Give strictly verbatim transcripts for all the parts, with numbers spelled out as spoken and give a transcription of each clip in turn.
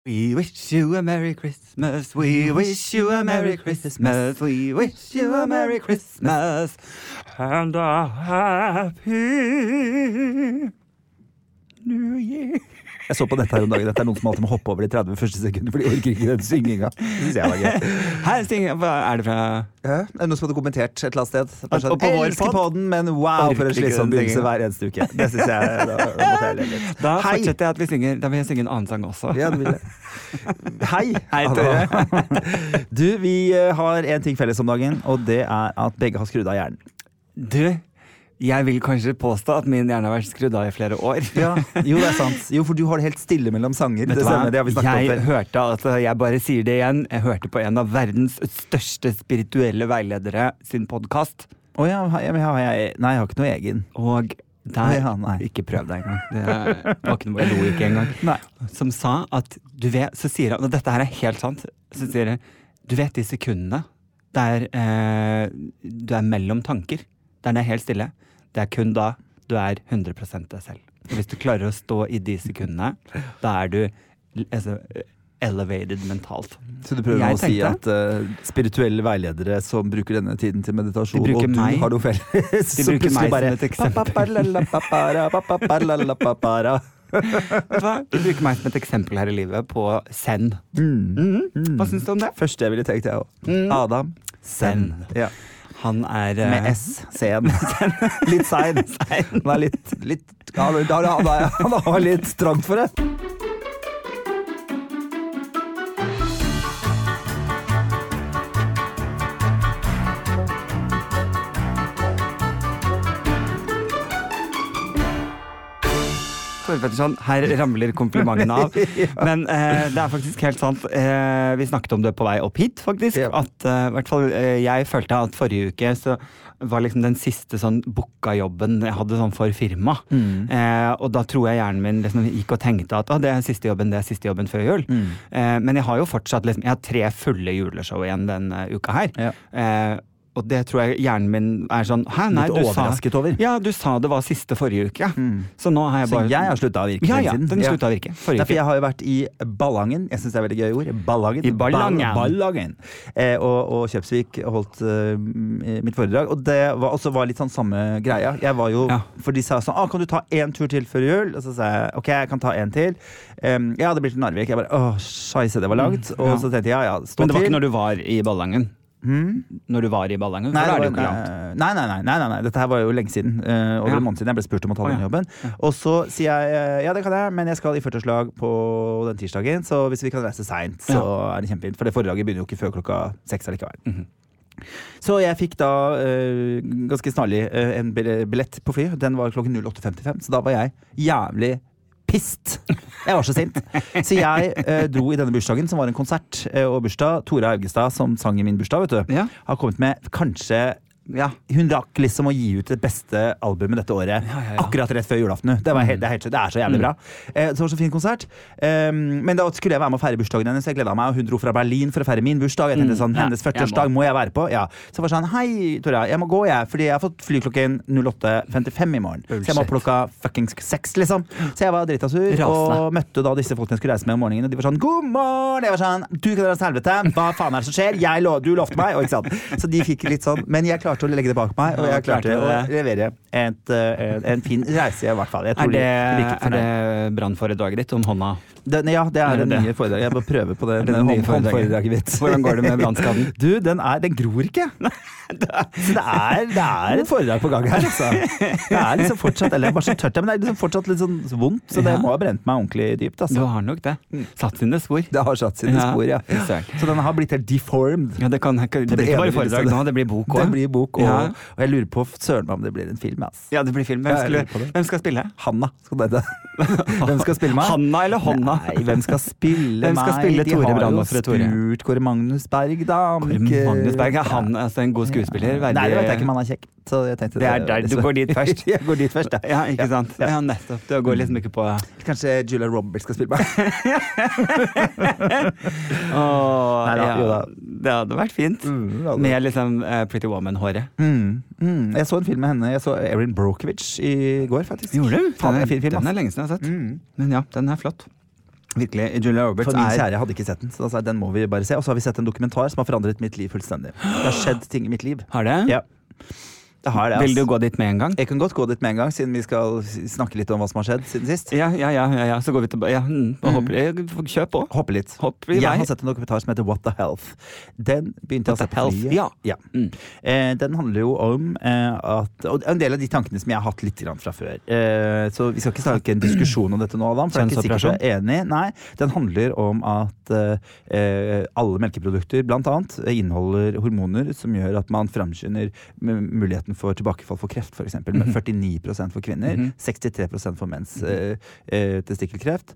We wish you a Merry Christmas, we wish you a Merry Christmas, we wish you a Merry Christmas and a happy New Year. Jeg så på dette her om dagen. Dette er noen som alltid må hoppe over de tretti første sekunder, for de orker ikke den synginga. Det synes jeg var gøy. Her synger, hva er det fra? Ja, er det noen som hadde kommentert et eller annet sted? Og på vår elsker podden, men wow, for en slitsom begynnelse hver eneste uke. Det synes jeg, da, da måtte jeg le litt. Da fortsetter jeg at vi synger, da vil jeg synge en annen sang også. Ja, det vil jeg. Hei. Hei, Tore. Du, vi har en ting felles om dagen, og det er at begge har skrudd av hjernen. Du, jeg vil kanskje påstå at min hjerne har vært skrudd av i flere år. Ja, jo, det er sant. Jo, for du har det helt stille mellom sanger. Vet Det du hva? stemmer, det har vi snakket om Jeg før. hørte at, jeg bare sier det igjen, jeg hørte på en av verdens største spirituelle veiledere sin podcast. Å ja, har jeg, har jeg, nei, jeg har ikke noe egen. Og der, Ja, nei. ikke prøv deg engang. Det var ikke noe, jeg lo ikke engang. Nei. Som sa at, du vet, så sier han, og dette her er helt sant, så sier han, du vet de sekundene, der eh, du er mellom tanker, der det er helt stille, det er kun da du er hundre prosent deg selv. Og hvis du klarer å stå i de sekundene, da er du altså, elevated mentalt. Så du prøver Jeg å si tenkte- at uh, spirituelle veiledere som bruker denne tiden til meditasjon, De bruker og du meg. har noe felles, De bruker meg som et eksempel. eksempel. Vet du hva? Du bruker meg som et eksempel her i livet på Zen. Mm. Mhm. Hva synes du om det? Første jeg ville tenkt, jeg også. Mm. Adam Zen. Ja. Han er eh, Med S. Sen. Litt sein. Han er litt, litt han, han, han, han har litt trangt for det. Tore Petterson, her ramler komplimentene av. Men eh, det er faktisk helt sant. Eh, vi snakket om det på vei opp hit, faktisk. Ja. At eh, i hvert fall eh, jeg følte at forrige uke så var liksom den siste sånn booka jobben jeg hadde sånn for firma. Mm. Eh, og da tror jeg hjernen min liksom gikk og tenkte at ah, det er siste jobben, det er siste jobben før jul. Mm. Eh, men jeg har jo fortsatt liksom, jeg har tre fulle juleshow igjen den uh, uka her. Ja. Eh, og det tror jeg hjernen min er sånn, hæ, nei, Litt du sa, overrasket over. ja, du sa det var siste forrige uke. Mm. Så nå har jeg Så bare... jeg har sluttet å virke Ja, lenge ja, siden. den Ja. sluttet å virke forrige Derfor uke. jeg har jo vært i Ballangen. Jeg synes det er veldig gøy ord. Ballangen. I Ballangen. Ball- Ballangen. Eh, og, og Kjøpsvik holdt eh, mitt foredrag. Og det var, også var litt sånn samme greia. Jeg var jo, Ja. for de sa sånn, ah, kan du ta en tur til før jul? Og så sa jeg, ok, jeg kan ta en til. Um, ja, det blir til Narvik. Jeg bare, åh, scheisse, det var langt. Og ja. så tenkte jeg, ja, ja, stå Men det var til. ikke når du var i Ballangen. Hmm? Når du var i Ballangen, Nei, for da er det det jo ikke var, langt. nei, nei, nei, nei, nei, nei, dette her var jo lenge siden. Uh, over Ja. en måned siden jeg ble spurt om å ta Å, den ja. jobben. Og så sier jeg, uh, ja det kan jeg, men jeg skal i førtiårslag på den tirsdagen, så hvis vi kan reise sent, så er det kjempefint. For det foredraget begynner jo ikke før klokka seks allikevel. Mhm. Så jeg fikk da uh, ganske snarlig uh, en bil- billett på fly. Den var klokken null åtte femtifem, så da var jeg jævlig pist. Jeg var så sint. Så jeg eh, dro i denne bursdagen, som var en konsert eh, og bursdag. Tore Augestad, som sang i min bursdag, vet du, Ja. har kommet med kanskje ja, hun rakk liksom å gi ut det beste albumet dette året. Ja, ja, ja. Akkurat rett før julaften. Det, var helt, det, er helt, det er så jævlig bra. Eh, så det var så fin konsert. Um, men da skulle jeg være med å feire bursdagen hennes. Jeg gledet meg, og hun dro fra Berlin for å feire min bursdag. Jeg tenkte sånn, Ja, hennes jeg førtiårsdag må. må jeg være på. Ja. Så jeg var sånn, hei Tore, jeg må gå jeg, fordi jeg har fått fly klokken null åtte femtifem i morgen. Så jeg må Bullshit. klokka fuckings seks, liksom. Så jeg var drita sur, Rasende. og møtte da disse folkene jeg skulle reise med om morgenen, og de var sånn, god morgen! Jeg var sånn, du kan dra til helvete, hva faen er det som skjer? Jeg lo, du lovte meg, og ikke sant? Så de fikk litt sånn, men jeg klarte å legge det bak meg, og jeg Ja, klarte klarte å det. levere et, eh, en, en fin reise i hvert fall. Jeg Er tror det, de virket er fornøyd. det brannforedraget ditt om hånda? Den, ja, det er Er det det det? nye foredraget. Jeg må prøve på det, Er det det det nye hånd- foredraget? håndforedraget mitt. Hvordan går det med brannskaden? Du, den, er, den gror ikke. Så det er, det er et foredrag på gang her, altså. Det er liksom fortsatt, eller bare så tørt, men det er liksom fortsatt litt sånn vondt, så det Ja. må ha brent meg ordentlig dypt, Du altså. har nok det. Satt sine spor. Det har satt sine spor, ja. fy søren. Så den har blitt helt deformed. Ja, det, kan, det blir det ikke bare ene foredrag stedet. nå, det blir bok Det også. blir bok, og, Ja. og jeg lurer på søren meg om det blir en film, ass. Ja, det blir film. Hvem, Ja, jeg skulle, lurer på det. hvem skal spille? Hanna skal det hete. Hvem skal spille meg? Hanna eller Honna? Nei, hvem skal spille Hvem skal meg? spille De Tore har jo Brandås fra Tore? spurt Kåre Magnus Berg, da. om Kåre ikke- Magnus Berg, er han altså, en god skuespiller? Nei, det vet jeg ikke om han er kjekk. Så jeg tenkte Det er der du går dit først. Jeg går dit først, ja. Ja, ikke sant? Ja, nettopp. Du går liksom ikke på Kanskje Julia Roberts skal spille meg. Åh, Nei da, ja. jo da. Det hadde vært fint. Mm, ja, det- Med liksom eh, Pretty Woman-håret. Mm, mm. Jeg så en film med henne. Jeg så Erin Brockovich i går, faktisk. Gjorde du? Faen, Den en fin film, den ass. er lenge siden jeg har sett. Mm. Men ja, den er flott. Virkelig, Julia Roberts For min er kjære hadde ikke sett den, så da sa jeg, den må vi bare se. Og så har vi sett en dokumentar som har forandret mitt liv fullstendig. Det har skjedd ting i mitt liv. Har det? Ja. Det har det, Vil du ass. gå dit med en gang? Jeg kan godt gå dit med en gang, siden vi skal snakke litt om hva som har skjedd siden sist. Ja, ja, ja, ja, ja. Så går vi tilbake. Ja, mm, og hopper, jeg- kjøp på. Hoppe litt. Hopp i Jeg vei. har sett en dokumentar som heter What the Health. Den begynte jeg å se What the på Health? flyet. Ja. Ja. Mm. Eh, den handler jo om eh, at Og en del av de tankene som jeg har hatt litt grann fra før. Eh, så vi skal ikke starte en diskusjon om dette nå, Adam. For jeg er ikke sikkert du er enig. Nei, den handler om at eh, alle melkeprodukter blant annet inneholder hormoner som gjør at man fremskynder m- muligheten for tilbakefall for kreft, for eksempel. Med førtini prosent for kvinner, Mhm. sekstitre prosent for menns eh, eh, testikkelkreft.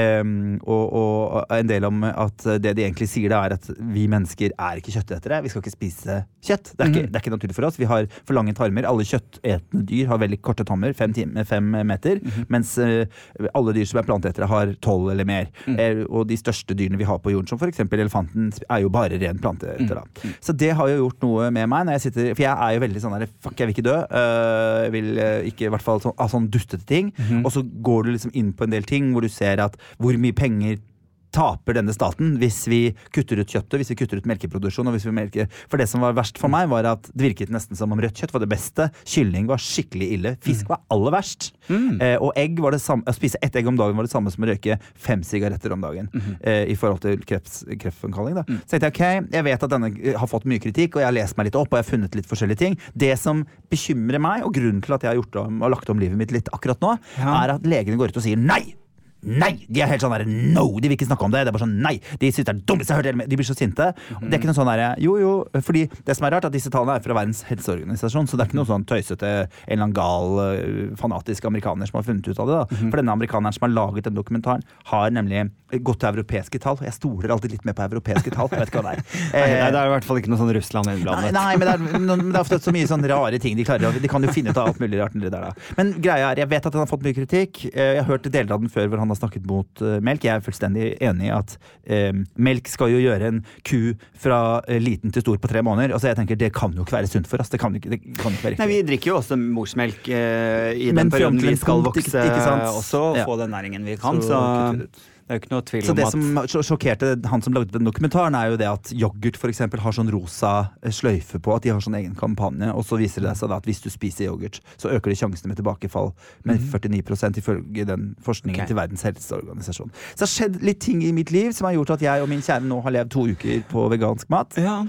Um, og, og en del om at det de egentlig sier, det er at vi mennesker er ikke kjøttetere. Vi skal ikke spise kjøtt. Det er ikke, Mhm. det er ikke naturlig for oss. Vi har for lange tarmer. Alle kjøttetende dyr har veldig korte tarmer, fem, time, fem meter. Mens eh, alle dyr som er planteetere, har tolv eller mer. Eh, og de største dyrene vi har på jorden, som for eksempel elefanten, er jo bare ren planteeter. da. Så det har jo gjort noe med meg når jeg sitter. For jeg er jo veldig sånn der, fuck, jeg vil ikke dø. Uh, jeg vil uh, ikke i hvert fall sånn, av sånn dustete ting. Og så går du liksom inn på en del ting hvor du ser at hvor mye penger taper denne staten hvis vi kutter ut kjøttet, hvis vi kutter ut melkeproduksjon. Og hvis vi melker. For det som var verst for meg, var at det virket nesten som om rødt kjøtt var det beste. Kylling var skikkelig ille. Fisk var aller verst. Mm. Eh, og egg var det samme, å spise ett egg om dagen var det samme som å røyke fem sigaretter om dagen. eh, I forhold til kreft, kreftfremkalling. Da. Så tenkte jeg, ok, jeg vet at denne eh, har fått mye kritikk, og jeg har lest meg litt opp, og jeg har funnet litt forskjellige ting. Det som bekymrer meg, og grunnen til at jeg har gjort om, og lagt om livet mitt litt akkurat nå, Ja. er at legene går ut og sier nei! Nei! De er helt sånn der, no! De vil ikke snakke om det. Det er bare sånn, nei! De synes det er det dummeste jeg har hørt. hele- De blir så sinte. Det er ikke noe sånn der, jo jo, fordi det som er rart er at disse tallene er fra Verdens helseorganisasjon, så det er ikke noe sånn tøysete, en eller annen gal, uh, fanatisk amerikaner som har funnet ut av det. da. For denne amerikaneren som har laget den dokumentaren, har nemlig gått til europeiske tall. Jeg stoler alltid litt mer på europeiske tall. Jeg vet ikke hva det er. Nei, Eh, nei, det er i hvert fall ikke noe sånn Russland Nei, innblandet. nei men, det er, men det er ofte så mye sånn rare ting de klarer. å- De kan jo finne ut av alt mulig rart. Der, da. Men greia er, jeg vet at han har fått mye kritikk. Eh, Jeg har hørt deler av den før hvor han har snakket mot eh, melk. Jeg er fullstendig enig i at eh, melk skal jo gjøre en ku fra eh, liten til stor på tre måneder. Altså jeg tenker, Det kan jo ikke være sunt for oss. Det kan jo ikke, det kan jo ikke være Nei, riktig. vi drikker jo også morsmelk eh, i Men den perioden frem til vi en skal punkt, vokse ikke- ikke sant? også, og Ja. få den næringen vi kan. Så Så, kutter ut. det er jo ikke noe tvil Så om det at som sj- sjokkerte han som lagde den dokumentaren, er jo det at yoghurt for eksempel har sånn rosa sløyfe på, at de har sånn egen kampanje, og så viser det seg da at hvis du spiser yoghurt, så øker det sjansene med tilbakefall med førtini prosent ifølge den forskningen Ok. til Verdens helseorganisasjon. Så det har skjedd litt ting i mitt liv som har gjort at jeg og min kjære nå har levd to uker på vegansk mat. Ja.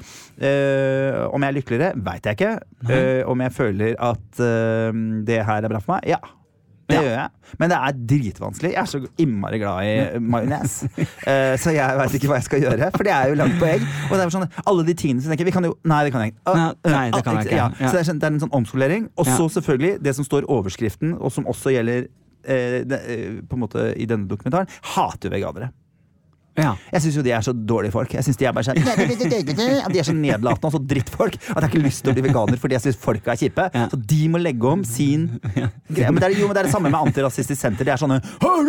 Eh, om jeg er lykkeligere, veit jeg ikke. Eh, om jeg føler at eh, det her er bra for meg? Ja. Det Ja. gjør jeg. Men det er dritvanskelig. Jeg er så innmari glad i majones. Eh, så jeg veit ikke hva jeg skal gjøre, for det er jo langt på egg. Og det er jo sånn, alle de tingene som jeg tenker vi kan jo, Nei, det kan jeg ikke. Ah, Nei, det kan jeg ikke. Ja. Ja. Så det er, sånn, det er en sånn omskolering. Og så Ja. selvfølgelig det som står i overskriften, og som også gjelder eh, det, eh, på en måte i denne dokumentaren, hater jo veganere. Ja. Jeg syns jo de er så dårlige folk. Jeg synes De er bare sånn De er så nedlatende og så drittfolk at jeg har ikke lyst til å bli veganer fordi jeg syns folka er kjipe. Ja. Så de må legge om sin greie. Men det er, jo, men det er det samme med Antirasistisk Senter. De er sånne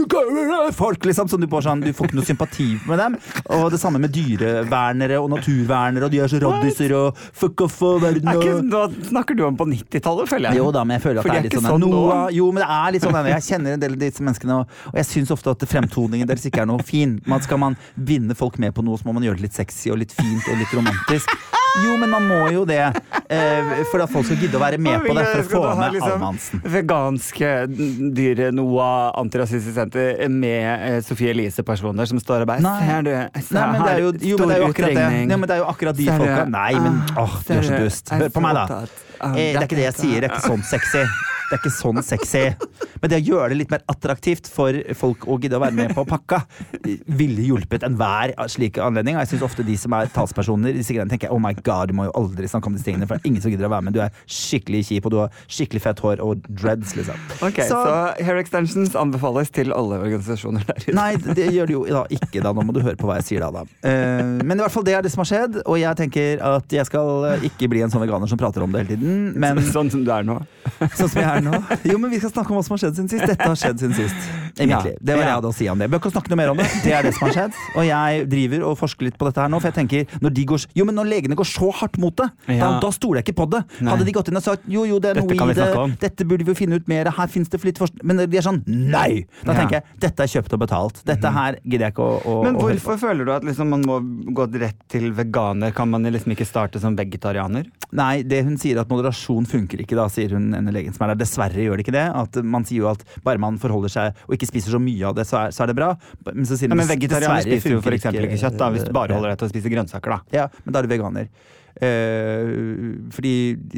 folk liksom som du bare sånn Du får ikke noe sympati med dem. Og det samme med dyrevernere og naturvernere, og de er så raddiser og fuck off og verden Er ikke, og nå snakker du om på nittitallet, føler jeg. jo da, men jeg føler at For det er det er litt ikke sånn, sånn nå. noe, Jo, men det er litt sånn Jeg kjenner en del av disse menneskene, og, og jeg syns ofte at fremtoningen deres ikke er noe fin. Man skal man vinne folk med på noe, så må man gjøre det litt sexy og litt fint og litt romantisk. Jo, men man må jo det eh, for at folk skal gidde å være med på det, for å få med Almansen. Veganske dyre Noah Antirasistisk Senter med eh, Sofie Elise-personer som står og bare Nei. Ser du? Se Nei, men det er jo, her, jo, men det er jo stor akkurat det. utregning. Nei, men det er jo akkurat de Ser du? folka. Nei, men Ah, åh, du er så ser du? dust. Jeg er Hør på så meg, da. opptatt av Eh, det er ikke det jeg dette. sier. Det er ikke sånn sexy. Det er ikke sånn sexy. Men det å gjøre det litt mer attraktivt for folk å gidde å være med på pakka, ville hjulpet enhver slik anledning. Og jeg synes ofte de som er talspersoner, disse greiene tenker oh my god, du må jo aldri snakke om disse tingene, for det er ingen som gidder å være med. Du er skikkelig kjip, og du har skikkelig fett hår og dreads, liksom. Ok, så, hair extensions anbefales til alle organisasjoner der ute. Nei, det gjør det jo da ikke, da. Nå må du høre på hva jeg sier da, da. Eh, men i hvert fall det er det som har skjedd, og jeg tenker at jeg skal ikke bli en sånn veganer som prater om det hele tiden, men Sånn som du er nå. sånn som jeg er er nå? Jo, men vi skal snakke om hva som har skjedd siden sist. Dette har skjedd siden sist. Egentlig. Det var det jeg hadde å si om det. Bør ikke snakke noe mer om det. Det er det som har skjedd. Og jeg driver og forsker litt på dette her nå, for jeg tenker, når de går, jo, men når legene går så hardt mot det, Ja. da, da stoler jeg ikke på det. Nei. Hadde de gått inn og sagt, jo, jo, det er Dette noe kan i vi det, snakke om. dette burde vi jo finne ut mer, her finnes det for litt forskning, men de er sånn, nei! Da Ja. tenker jeg, dette er kjøpt og betalt. Dette her gidder jeg ikke å, å Men å høre på. hvorfor føler du at liksom man må gå rett til veganer? Kan man liksom ikke starte som vegetarianer? Nei, det hun sier at moderasjon funker ikke, da, sier hun ene legen som er der. Dessverre gjør det ikke det. At man sier jo at bare man forholder seg og ikke spiser så mye av det, så er, så er det bra. Men, så sier Ja, hun, men vegetarianer dessverre spiser jo for funker eksempel ikke kjøtt, da, hvis du bare det. holder deg til å spise grønnsaker, da. Ja, men da er du veganer. Eh, fordi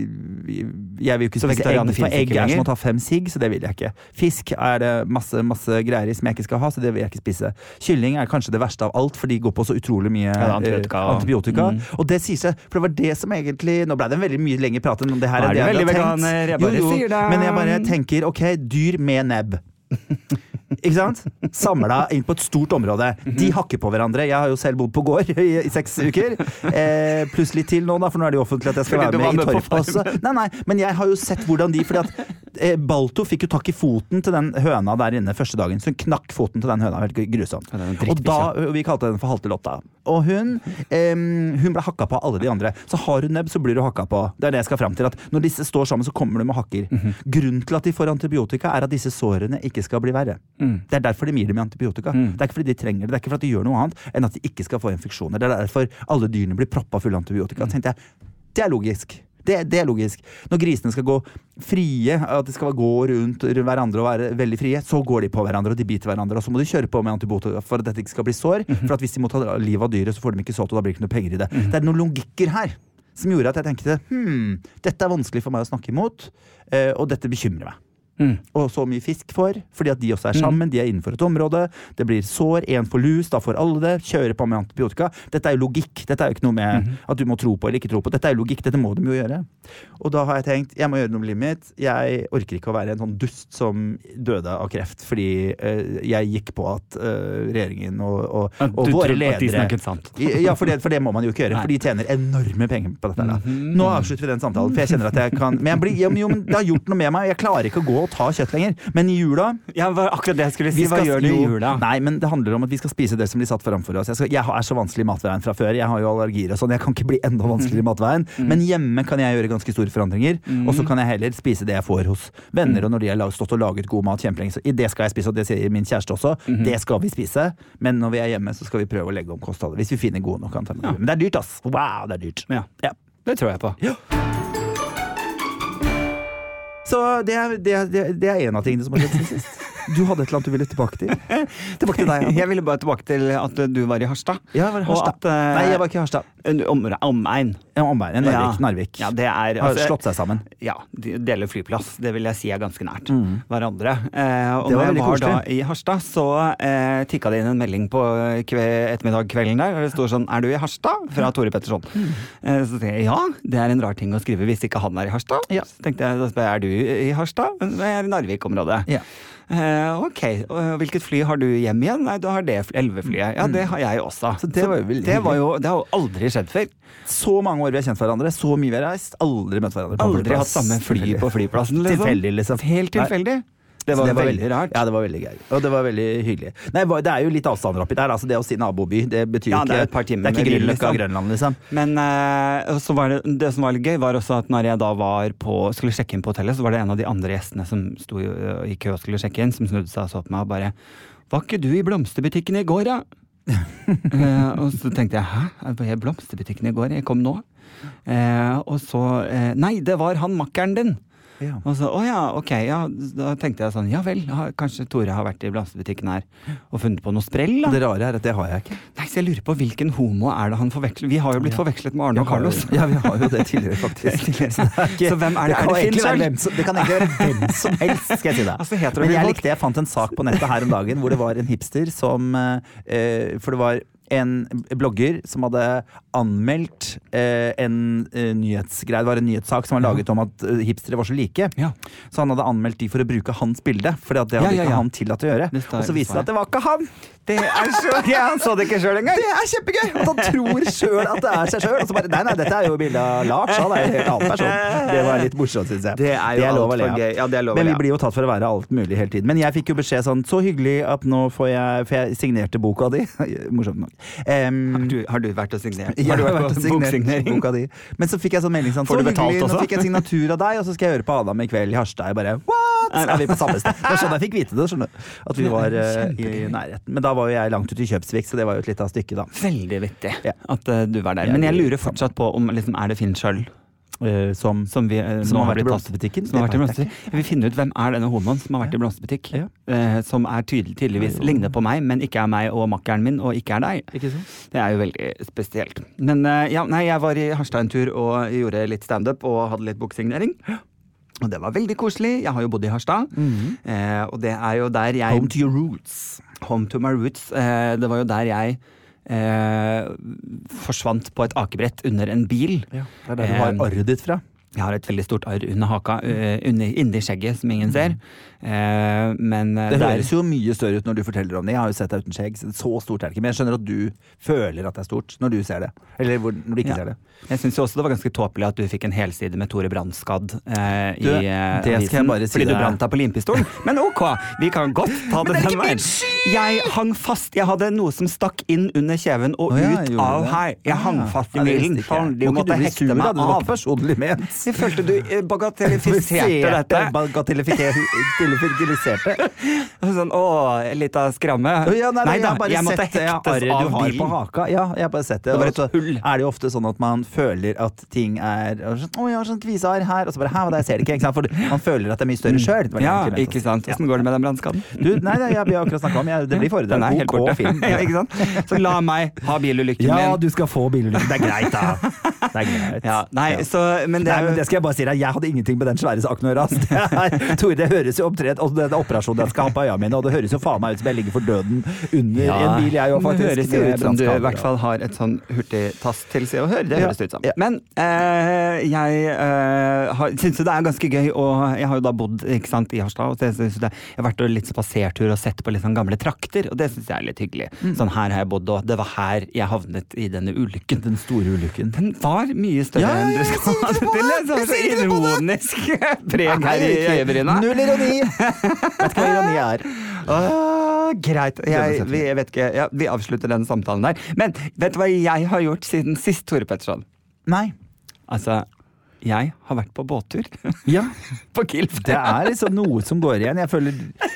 jeg vil jo ikke Så spise egg, vegetarianer for finnes egg ikke er som lenger? å ta fem sigg, så det vil jeg ikke. Fisk er det masse, masse greier i som jeg ikke skal ha, så det vil jeg ikke spise. Kylling er kanskje det verste av alt, for de går på så utrolig mye Ja, antibiotika. eh, antibiotika. Mm. Og det sier seg, for det var det som egentlig, nå ble det en veldig mye lengre prat enn det her Nå er enn det du jeg veldig hadde tenkt. veganer, jeg bare Jo, jo, sier det. men jeg bare tenker, ok, dyr med nebb. Ikke sant? Samla inn på et stort område. De hakker på hverandre. Jeg har jo selv bodd på gård i, i seks uker. Eh, pluss litt til nå, da, for nå er det jo offentlig at jeg skal Fordi du være var med i med på Torp også. Nei, nei, men jeg har jo sett hvordan de, fordi at eh, Balto fikk jo tak i foten til den høna der inne første dagen, så hun knakk foten til den høna. Helt grusomt. Ja, det er en Og drittbikkje. da, og vi kalte den for Haltelotta. Og hun, eh, hun ble hakka på av alle de andre. Så har hun nebb, så blir du hakka på. Det er det jeg skal fram til. At når disse står sammen, så kommer de med hakker. Grunnen til at de får antibiotika, er at disse sårene ikke skal bli verre. Mm. Det er derfor de gir dem antibiotika. Det er ikke fordi de trenger det, det er ikke fordi de gjør noe annet enn at de ikke skal få infeksjoner. Det er derfor alle dyrene blir proppa fulle av antibiotika. Tenkte jeg, det er logisk. Det, det er logisk. Når grisene skal gå frie, at de skal gå rundt hverandre og være veldig frie, så går de på hverandre og de biter hverandre. Og så må de kjøre på med antibiotika for at dette ikke skal bli sår. For at hvis de må ta livet av dyret, så får de ikke sådd, og da blir det ikke noe penger i det. Det er noen logikker her som gjorde at jeg tenkte, hmm, dette er vanskelig for meg å snakke imot, eh, og dette bekymrer meg. Mm. Og så mye fisk får, fordi at de også er sammen, de er innenfor et område, det blir sår, en får lus, da får alle det, kjøre på med antibiotika. Dette er jo logikk, dette er jo ikke noe med Mm. at du må tro på eller ikke tro på, dette er jo logikk, dette må de jo gjøre. Og da har jeg tenkt, jeg må gjøre noe med livet mitt, jeg orker ikke å være en sånn dust som døde av kreft, fordi eh, jeg gikk på at eh, regjeringen og, og, At og du våre trodde at de ledere... snakket sant. Ja, for det, for det må man jo ikke gjøre, Nei. for de tjener enorme penger på dette. Da. Mhm. Nå avslutter vi den samtalen, for jeg kjenner at jeg kan... Men, jeg blir, jo, men- jo, men det har gjort noe med meg, jeg klarer ikke å gå og ta kjøtt lenger. Men i jula... Ja, hva, akkurat det jeg skulle si. vi Hva skal- gjør du i jo, jula? Nei, men det handler om at vi skal spise det som blir satt framfor oss. Jeg, skal, jeg er så vanskelig i matveien fra før, jeg har jo allergier og sånn, jeg kan ikke bli enda vanskeligere i matveien. Men hjemme kan jeg gjøre ganske store forandringer, og så kan jeg heller spise det jeg får hos venner, og når de har lag- stått og laget god mat kjempelenge, så det skal jeg spise, og det sier min kjæreste også. Det skal vi spise, men når vi er hjemme, så skal vi prøve å legge om kostholdet, hvis vi finner gode nok alternativer. Men det er dyrt, ass. Wow, det er dyrt. Ja, Ja. det tror jeg på. Så det er, det, er, det er- det er en av tingene som har skjedd siden sist. Du hadde et eller annet du ville tilbake til. Tilbake til deg, Anna. Jeg ville bare tilbake til at du var i Harstad. Ja, jeg var i Og Harstad. at, eh, Nei, jeg var ikke i Harstad. Om, omegn. Ja, omveien. Narvik. Ja. Narvik. Ja, det er Har altså, slått seg sammen. Ja, de deler flyplass. Det vil jeg si er ganske nært hverandre. Eh, og Det var når jeg veldig var da koselig. i Harstad, så eh, tikka det inn en melding på kve, ettermiddagskvelden der. Og det sto sånn 'Er du i Harstad?' fra Tore Petterson. Eh, så tenkte jeg ja, det er en rar ting å skrive hvis ikke han er i Harstad. Ja. Så tenkte jeg, da spør jeg 'Er du i Harstad?' Jeg er i Narvik-området. Ja. Eh, ok, og hvilket fly har du hjem igjen? Nei, du har det elveflyet. Ja, det har jeg også. Så det var jo veldig det, var jo, det har jo aldri skjedd før. Så mange år vi har kjent hverandre, så mye vi har reist. Aldri møtt hverandre på Aldri hatt flyplass. samme fly på flyplassen. Liksom. Tilfeldig, liksom. Helt tilfeldig. Det var, Så veldig rart. Ja, det var veldig gøy. Og det var veldig hyggelig. Nei, det er jo litt avstander oppi der. Altså det å si naboby, det betyr Ja, det er ikke et par timer Det er ikke med bil, Grünerløkka og liksom. Grønland, liksom. Men eh, så var det, det som var litt gøy, var også at når jeg da var på, skulle sjekke inn på hotellet, så var det en av de andre gjestene som sto i, i kø og skulle sjekke inn, som snudde seg og så på meg og bare 'Var ikke du i blomsterbutikken i går, da?' eh, og så tenkte jeg 'Hæ? Jeg var i blomsterbutikken i går? Jeg kom nå.' Eh, og så eh, 'Nei, det var han makkeren din'. Ja. Og så, å ja, ok, ja, da tenkte jeg sånn, ja vel, har, kanskje Tore har vært i blomsterbutikken her og funnet på noe sprell, da. Det rare er at det har jeg ikke. Nei, så jeg lurer på hvilken homo er det han forveksler. Vi har jo blitt forvekslet med Arne og Carlos. Ja, vi har jo det tidligere, faktisk. Tidligere. Så, det er ikke- Så hvem er det? kan Er det egentlig Finn være selv? hvem som- Det kan egentlig være hvem som helst, skal jeg si deg. Altså, heter det Men jeg folk? likte, jeg fant en sak på nettet her om dagen hvor det var en hipster som eh, For det var en blogger som hadde anmeldt eh, en eh, nyhetsgreie, det var en nyhetssak som var laget om at eh, hipstere var så like. Ja. Så han hadde anmeldt de for å bruke hans bilde, for det hadde Ja, ja, ikke ja. han tillatt å gjøre. Det står- Og så viste det at det var ikke han! Det er så gøy! Han så det ikke sjøl engang! Det er kjempegøy! At han tror sjøl at det er seg sjøl. Og så bare nei, nei, dette er jo bildet av Lars. Han er jo en helt annen person. Det var litt morsomt, syns jeg. Det er jo lov å le altfor av. gøy. Ja, det er lov å Men le vi av. blir jo tatt for å være alt mulig hele tiden. Men jeg fikk jo beskjed sånn så hyggelig at nå får jeg For jeg signerte boka di. Morsomt nok. Um, Har du, har du vært og signert? jeg Har du har vært vært og på signert boksignering? boka di. Men så fikk jeg sånn melding sånn Får så du betalt hyggelig, også? Nå fikk jeg signatur av deg, og så skal jeg høre på Adam i kveld i Harstad. Jeg bare what? Er vi på samme sted? Det var sånn jeg fikk vite det, skjønner du. At vi var eh, i Kjempegøy. nærheten. Men da var jo jeg langt ute i Kjøpsvik, så det var jo et litt av stykket, da. Veldig vittig Ja. at eh, du var der. Ja, Men jeg det- lurer fortsatt på om liksom, er det Finn Schjøll Eh, som som, vi, eh, Som nå har vært i blitt tatt- blomsterbutikken? Som har vært i Det vet jeg blomsterbutikk. Jeg vil finne ut hvem er denne homoen som har vært i blomsterbutikk. Ja. Eh, som er tydelig, tydeligvis ligner på meg, men ikke er meg og makkeren min, og ikke er deg. Ikke sant? Det er jo veldig spesielt. Men eh, ja, nei, jeg var i Harstad en tur og gjorde litt standup og hadde litt boksignering. Og det var veldig koselig. Jeg har jo bodd i Harstad. eh, og det er jo der jeg Home to your roots. Home to my roots. Eh, det var jo der jeg eh, forsvant på et akebrett under en bil. Ja, det er der du har Eh, arret ditt fra. Jeg har et veldig stort arr under haka, uh, under, inni skjegget, som ingen ser. Eh, men eh, Det der- høres jo mye større ut når du forteller om det. Jeg har jo sett deg uten skjegg, så så stort er det ikke. Men jeg skjønner at du føler at det er stort når du ser det. Eller hvor, når du ikke Ja. ser det. Jeg syns jo også det var ganske tåpelig at du fikk en helside med Tore Brandskadd eh, Du, i eh, det skal jeg avisen, bare si fordi du deg. brant deg på limpistolen. Men ok, vi kan godt ta det det er den ikke veien. min skyld! Jeg hang fast. Jeg hadde noe som stakk inn under kjeven og Å ja, ut gjorde av det? her. Jeg hang Ah, fast i ja, det bilen. visste ikke jeg. Sånn, de Må ikke måtte du bli hekte sur, da? meg Det var av. personlig ment. Jeg følte du eh, bagatellifiserte dette. Bagatelliserte. Sånn, å, litt av skramme. Å, ja, nei, nei, Neida, jeg har bare jeg måtte sett det hektes arret du av har på bilen. haka. Ja, jeg har bare sett det. Det var Og et så hull. er det jo ofte sånn at man føler at ting er og sånn, å, jeg har sånn kvisearr her, og så bare hæ, hva det, jeg ser det ikke. ikke sant? For man føler at det er mye større sjøl. Ja, ikke sant. Åssen går det med den brannskaden? Du, nei, nei, jeg, vi har akkurat snakka om jeg, det blir Den foredrag. er helt OK borte. film. Ja, ikke sant? Så la meg ha bilulykken Ja, min. du skal få bilulykke. Det er greit, da. Det er greit. Ja, nei, så, men det Nei, er men jo det skal jeg bare si deg. Jeg hadde ingenting med den svære saken å gjøre. ass. Det er- Tore, det høres jo omtrent Og det er operasjonen jeg skal ha på øynene mine, og det høres jo faen meg ut som jeg ligger for døden under en bil, jeg jo, faktisk. Det høres jo med ut som du i brannskader, hvert ja. fall har et sånn hurtigtast til Se og Hør. Det Ja. høres det ut som. Ja. Men eh, jeg eh, har- syns jo det er ganske gøy, og jeg har jo da bodd ikke sant, i Harstad. Og så synes jeg, det, jeg har vært og litt spasertur og sett på litt sånn gamle trakter, og det syns jeg er litt hyggelig. Sånn her har jeg bodd, og det var her jeg havnet i denne ulykken. Den store ulykken. Den var mye større Ja, enn du jeg skal sier ha det det på til. deg! Det er Jeg så sier det på deg! ironisk preg her i øyebryna. Null ironi! Vet ikke hva ironi er. Åh, greit. Jeg, setter vi, jeg vet ikke, ja, vi avslutter den samtalen der. Men vet du hva jeg har gjort siden sist, Tore Petterson? Nei. Altså, jeg har vært på båttur Ja. på Kilf. Det er liksom noe som går igjen. Jeg føler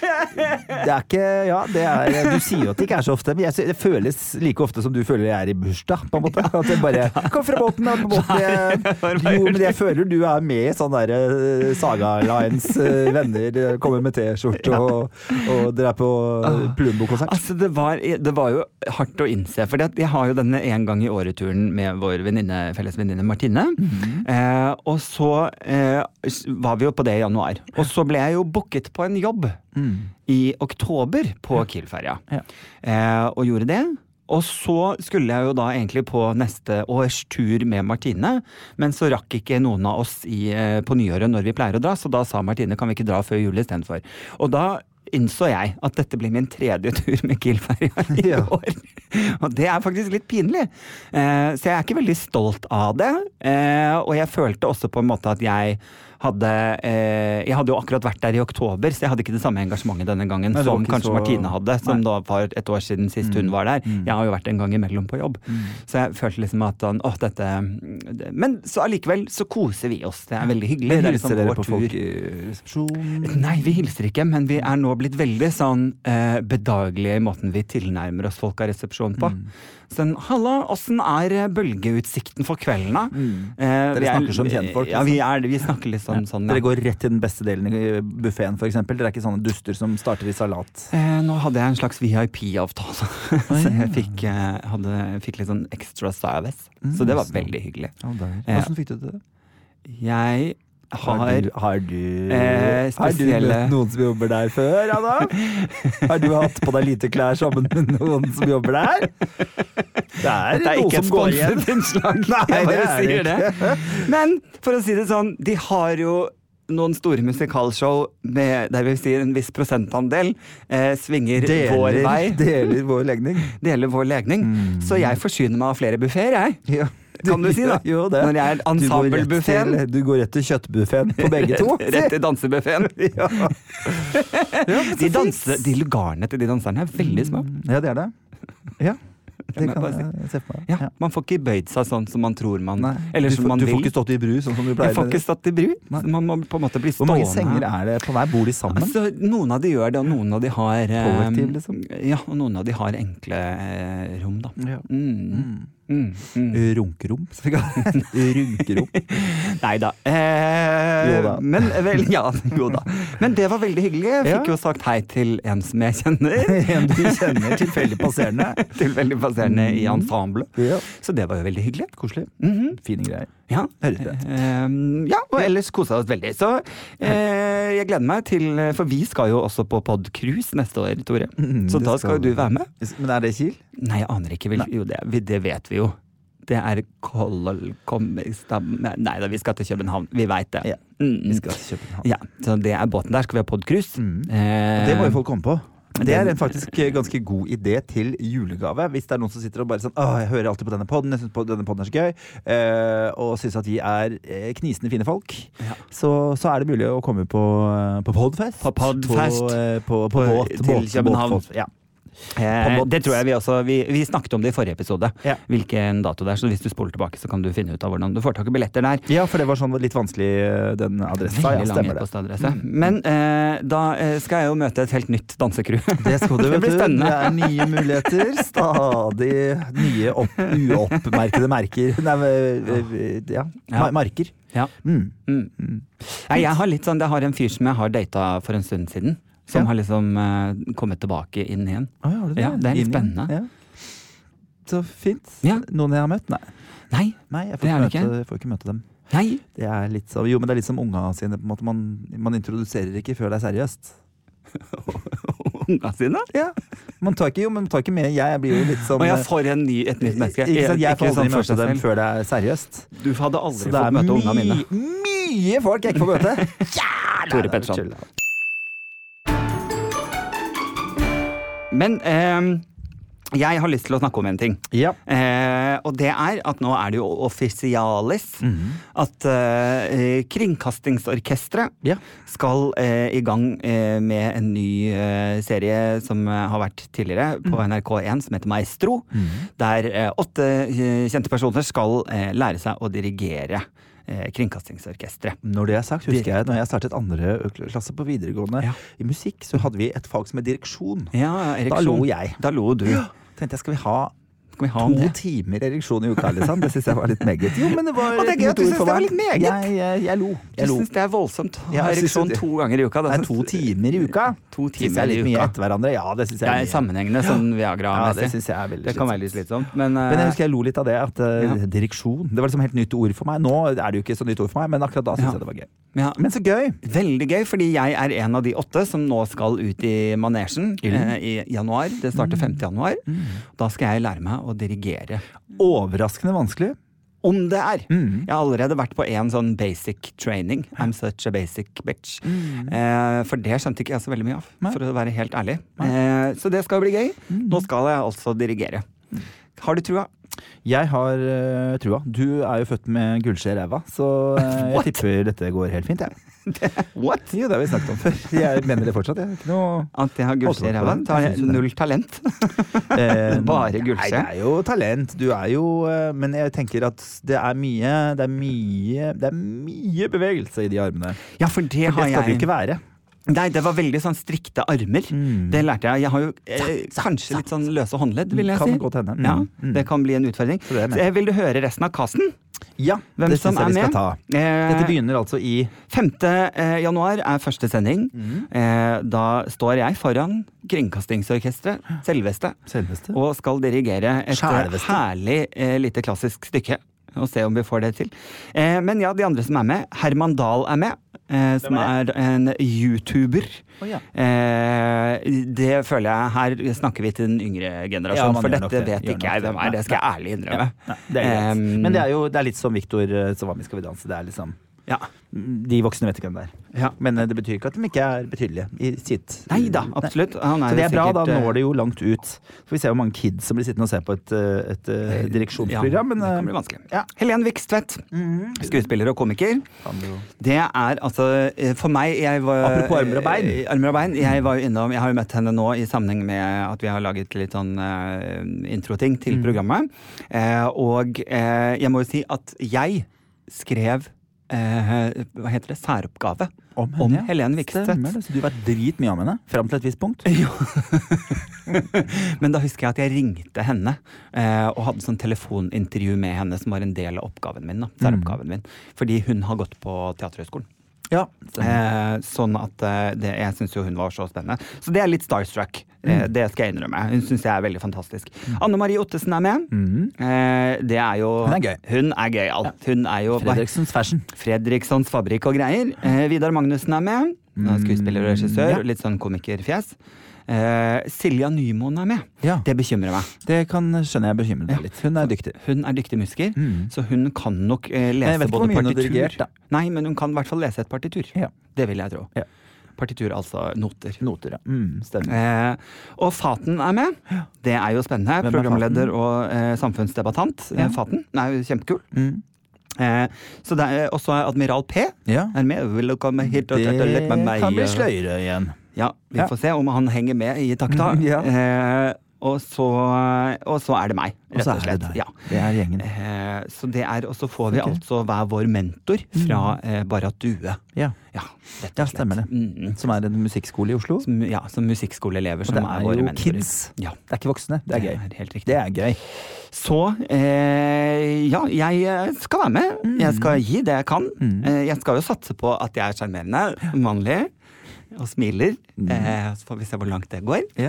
Det er ikke Ja, det er Du sier jo at det ikke er så ofte, men jeg, det føles like ofte som du føler jeg er i bursdag, på en måte. At det bare Kom fra båten, da, på båten. Jeg, jo, men jeg føler du er med i sånn derre Saga Lines eh, venner, eh, kommer med T-skjorte og, og dere er på Plumbo-konsert. Altså, det var, det var jo hardt å innse, for jeg har jo denne en gang i året-turen med vår venninne, felles venninne Martine. Mm-hmm. Eh, og så eh, var vi jo på det i januar. Og så ble jeg jo booket på en jobb Mm. i oktober på Kiel-ferja. Ja. Eh, og gjorde det. Og så skulle jeg jo da egentlig på neste års tur med Martine, men så rakk ikke noen av oss i, eh, på nyåret når vi pleier å dra, så da sa Martine kan vi ikke dra før jul istedenfor. Og da innså jeg at dette blir min tredje tur med Kiel-ferja i Ja. år. Og det er faktisk litt pinlig. Eh, så jeg er ikke veldig stolt av det. Eh, og jeg følte også på en måte at jeg hadde eh, Jeg hadde jo akkurat vært der i oktober, så jeg hadde ikke det samme engasjementet denne gangen Nei, det var som ikke kanskje så- Martine hadde, som Nei. da var et år siden sist hun var der. Jeg har jo vært en gang imellom på jobb. Så jeg følte liksom at sånn, åh, dette det- Men så allikevel så koser vi oss. Det er veldig hyggelig. Det er liksom Hilser dere vår på tur. folk i resepsjon? Nei, vi hilser ikke, men vi er nå blitt veldig sånn eh, bedagelige i måten vi tilnærmer oss folk av resepsjon på. Sånn, halla, åssen er eh, bølgeutsikten for kvelden da? Eh, Dere vi er- snakker som kjentfolk, Ja, vi, er, vi snakker litt sånn, sånn Dere ja. går rett til den beste delen i buffeten, for eksempel. Dere er ikke sånne duster som starter i salat. Eh, nå hadde jeg en slags V I P-avtale, så jeg fikk, eh, hadde, fikk litt sånn extra service. Så det var veldig hyggelig. Ja, der. Ja. Hvordan fikk du det? Jeg Har har du, har du, eh, har du spesielle møtt noen som jobber der før, Anna? Har du hatt på deg lite klær sammen med noen som jobber der? Det er, Dette er noe ikke et som går igjen. sponset innslag. Nei, Jeg bare det er det sier det. ikke. Men for å si det sånn, de har jo noen store musikalshow med, der vil si en viss prosentandel eh, svinger vår vei. Deler vår legning. Deler vår legning. Mm. Så jeg forsyner meg av flere buffeer, jeg. Ja. Kan du si da? Jo, det. Når jeg er ensemblebuffeen. Du, du går rett til kjøttbuffeen på begge to. Rett til dansebuffeen. Ja. Ja, men så De, fint. danse, de lugarene til de danserne er veldig små. Ja, det er det. Ja. Det må jeg kan bare si. jeg se for meg. Ja, man får ikke bøyd seg sånn som man tror man Nei. Eller du, som får, man du får vil. ikke stått i bru, sånn som du Jeg pleier. får ikke stått i bru. Nei. Så man må på en måte bli Hvor stående. mange senger er det på hver? Bor de sammen? Altså, noen av de gjør det, og noen av de har eh, Kollektiv, liksom? Ja, og noen av de har enkle eh, rom, da. Ja. Mm. Mm. Mm. Runkerom, så vi kan Runkerom. Nei da. Eh, Jo da. Men, vel, ja, jo da. Men det var veldig hyggelig. Jeg fikk Ja. jo sagt hei til en som jeg kjenner. En du kjenner tilfeldig passerende. Tilfeldig passerende i Mm. ensemblet. Ja. Så det var jo veldig hyggelig. Koselig. Mhm. Fine greier. Ja. Høres det. Eh, ja, og ellers kosa oss veldig. Så eh, jeg gleder meg til For vi skal jo også på Podcruise neste år, Tore. Mm, Så det da skal skal jo du vi. være med. Men er det Kiel? Nei, jeg aner ikke. Vil, Nei. jo, det, vi- det vet vi jo. Det er Kollol... Kom, stab, nei da, vi skal til København. Vi veit det. Ja. Mm. Vi skal til København. Ja, så det er båten der. Skal vi ha Podcruise. Mm. Eh, Det må jo folk komme på. Det er den- en faktisk ganske god idé til julegave. Hvis det er noen som sitter og bare sånn Åh, jeg hører alltid på denne podden, jeg synes på denne podden er så gøy, eh, og syns at vi er eh, knisende fine folk, Ja. så, så er det mulig å komme på, eh, på Podfest. På Podfest. På, eh, på, på, På- båt, til båt, København. båtfest. Ja. Eh, båt. det tror jeg vi også vi, vi snakket om det i forrige episode. Ja. Hvilken dato det er. Så hvis du spoler tilbake, så kan du finne ut av hvordan du får tak i billetter der. ja, for det var sånn litt vanskelig, eh, den adressa. Ja, Veldig lang stemmer det. e-postadresse. Men eh, da eh, skal jeg jo møte et helt nytt dansecrew. Det skal du, Det vet blir du. spennende. Det er nye muligheter. Stadig nye opp, uoppmerkede merker. Nei, eh, ja. Ja. Ma- marker. Ja. Mm. Mm. Mm. Nei, jeg har litt sånn, det har en fyr som jeg har data for en stund siden. Som Ja. har liksom eh, kommet tilbake inn igjen. Å, ja, har du det? Ja, det er litt Inn igjen. spennende. Ja. Så fint. Ja. Noen jeg har møtt? Nei. Nei, Nei, jeg får, Det er ikke det møte, ikke. jeg får ikke møte dem. nei. Det er litt så, jo, men det er litt som unga sine. På en måte. Man, man introduserer ikke før det er seriøst. Unga sine? Ja. Man tar ikke, jo, men man tar ikke med. Jeg blir jo litt sånn Og jeg får en ny, et nytt menneske. Ikke sant? Jeg får Ikke sånn aldri for møte seg dem selv. før det er seriøst. Du hadde Så aldri det fått er møte unga mine. my, mye folk jeg ikke får møte. Tore Petterson. Men eh, jeg har lyst til å snakke om en ting. Ja. Eh, og det er at nå er det jo offisialis Mhm. at eh, Kringkastingsorkestret Ja. skal eh, i gang eh, med en ny eh, serie som eh, har vært tidligere på N R K én, som heter Maestro. Mhm. Der eh, åtte eh, kjente personer skal eh, lære seg å dirigere eh, Kringkastingsorkestret. Når det er sagt, husker jeg når jeg startet andre klasse på videregående Ja. i musikk, så hadde vi et fag som het direksjon. Ja, Da lo jeg. Da lo du. Tenkte jeg, skal vi ha Skal vi ha to det? timer ereksjon i uka, liksom? Det syns jeg var litt meget. Jo, men det var Og det er et gøy at du nytt ord synes for det var meg. litt meget. Jeg, jeg, jeg lo. Du Jeg lo. syns det er voldsomt å Ja, ha jeg synes ereksjon det. to ganger i uka? Det er to timer i uka. To Synes jeg timer er i litt mye uka. etter hverandre. Ja, det syns jeg Det er er mye. sammenhengende sånn Ja, det Viagra-messig. syns jeg er veldig Det kan være litt slitsomt, men, Men jeg eh, husker jeg lo litt av det, at eh, Ja. direksjon Det var liksom helt nytt ord for meg. Nå er det jo ikke så nytt ord for meg, men akkurat da syns Ja. jeg det var gøy. ja, Men så gøy! veldig gøy, fordi jeg er en av de åtte som nå skal ut i manesjen eh, i januar. Det starter femte januar. Da skal jeg lære meg å dirigere. Overraskende vanskelig. Om det er! Mm. Jeg har allerede vært på en sånn basic training. I'm such a basic bitch. Eh, for det skjønte ikke jeg så veldig mye av, Nei. for å være helt ærlig. Eh, så det skal bli gøy. Nå skal jeg altså dirigere. Har du trua? Jeg har uh, trua. Du er jo født med gullskje i ræva, så eh, jeg What? tipper dette går helt fint, jeg. What? Jo, det har vi snakket om før. Jeg mener det fortsatt. Jeg. Ikke noe At jeg har gullskje i ræva? Da har jeg null talent. Eh, Bare Nei, gullskje? det er jo talent. Du er jo eh, Men jeg tenker at det er mye Det er mye Det er mye bevegelse i de armene. Ja, for det For har det skal det jo jeg ikke være. Nei, det var veldig sånn strikte armer. Mm. Det lærte jeg. Jeg har jo eh, kanskje litt sånn løse håndledd, vil jeg Kan si. godt hende. Mm. Ja, Mm. det kan bli en utfordring. Så det er med. Så jeg vil du høre resten av casten? Ja, Hvem det som syns jeg er vi skal med? ta. Eh, Dette begynner altså i femte eh, januar er første sending. Mm. Eh, da står jeg foran Kringkastingsorkestret, selveste, selveste. og skal dirigere et eh, Sjælveste. herlig eh, lite klassisk stykke. og se om vi får det til. Eh, men ja, de andre som er med, Herman Dahl er med, eh, som er en YouTuber. Oh, ja. eh, det føler jeg, her snakker vi til den yngre generasjonen, Ja, for gjør dette nok det. vet Gjør ikke nok jeg hvem det. er, det skal jeg ærlig innrømme. Ja, nei, det er greit. Um, Men det er jo det er litt som Victor eh, som var med i Skal vi danse. Det er liksom Ja. De voksne vet ikke hvem det er. Ja. Men eh, det betyr ikke at de ikke er betydelige i sitt Nei da, absolutt. Han Så det er bra, sikkert, da eh, når det jo langt ut. Så vi ser jo mange kids som blir sittende og se på et, eh, et, eh, direksjonsprogram. Men det kan eh, bli vanskelig. ja. Helen Vikstvedt, skuespiller og komiker. kan det jo- Det er altså eh, For meg jeg var, Apropos armer og bein. eh, armer og bein. Jeg var jo innom Jeg har jo møtt henne nå i sammenheng med at vi har laget litt sånn uh, introting til programmet. Eh, og eh, jeg må jo si at jeg skrev eh, hva heter det? Særoppgave Om om ja. Helen Vikstvedt. Stemmer det. Så du var drit mye om henne fram til et visst punkt? Jo. Men da husker jeg at jeg ringte henne eh, og hadde sånn telefonintervju med henne som var en del av oppgaven min. Da, særoppgaven min. Fordi hun har gått på Teaterhøgskolen. Ja. Eh, sånn at eh, det, jeg syns jo hun var så spennende. Så det er litt starstruck. Eh, det skal jeg innrømme. Hun syns jeg er veldig fantastisk. Anne Marie Ottesen er med. Eh, det er jo Hun er gøy. Hun er gøy, alt. Hun er jo Fredriksens Fashion. Fredrikssons fabrikk og greier. Eh, Vidar Magnussen er med. Han er Skuespiller og regissør. ja. Litt sånn komikerfjes. Eh, Silja Nymoen er med. Ja. Det bekymrer meg. Det kan skjønner jeg bekymrer deg litt. Hun er dyktig. Hun er dyktig musiker, Mm. så hun kan nok eh, Men lese jeg vet ikke hvor både mye hun har partitur dirigert, da. Nei, men hun kan i hvert fall lese et partitur. Ja. Det vil jeg tro. Ja. Partitur, altså noter. Noter, ja. Mm, stemmer. Eh, og Faten er med. Det er jo spennende. Hvem er Programleder Faten? og eh, samfunnsdebattant. Ja. Eh, Faten er jo kjempekul. Mm. Eh, så det er også Admiral P Ja. er med. Vil du komme hit og Det tette litt med meg? kan bli sløyere igjen. Ja, vi Ja. får se om han henger med i takta. Ja. eh, og, så, og så er det meg, Og rett så og er slett. det deg. Ja. Det er gjengen. Eh, så det er, og så får vi Ok. altså hver vår mentor fra eh, Barrat Due. Ja. Ja, rett Ja, og slett. stemmer det. Mm. Som er en musikkskole i Oslo. Som, ja, som musikkskoleelever Og som det er, er våre jo mentorer. kids. Ja, Det er ikke voksne. Det er gøy. er helt riktig. Det er gøy. Så eh, ja, jeg eh, skal være med. Jeg skal gi det jeg kan. Mm. Eh, jeg skal jo satse på at jeg er sjarmerende som vanlig. Og smiler. Eh, så får vi se hvor langt det går. Ja.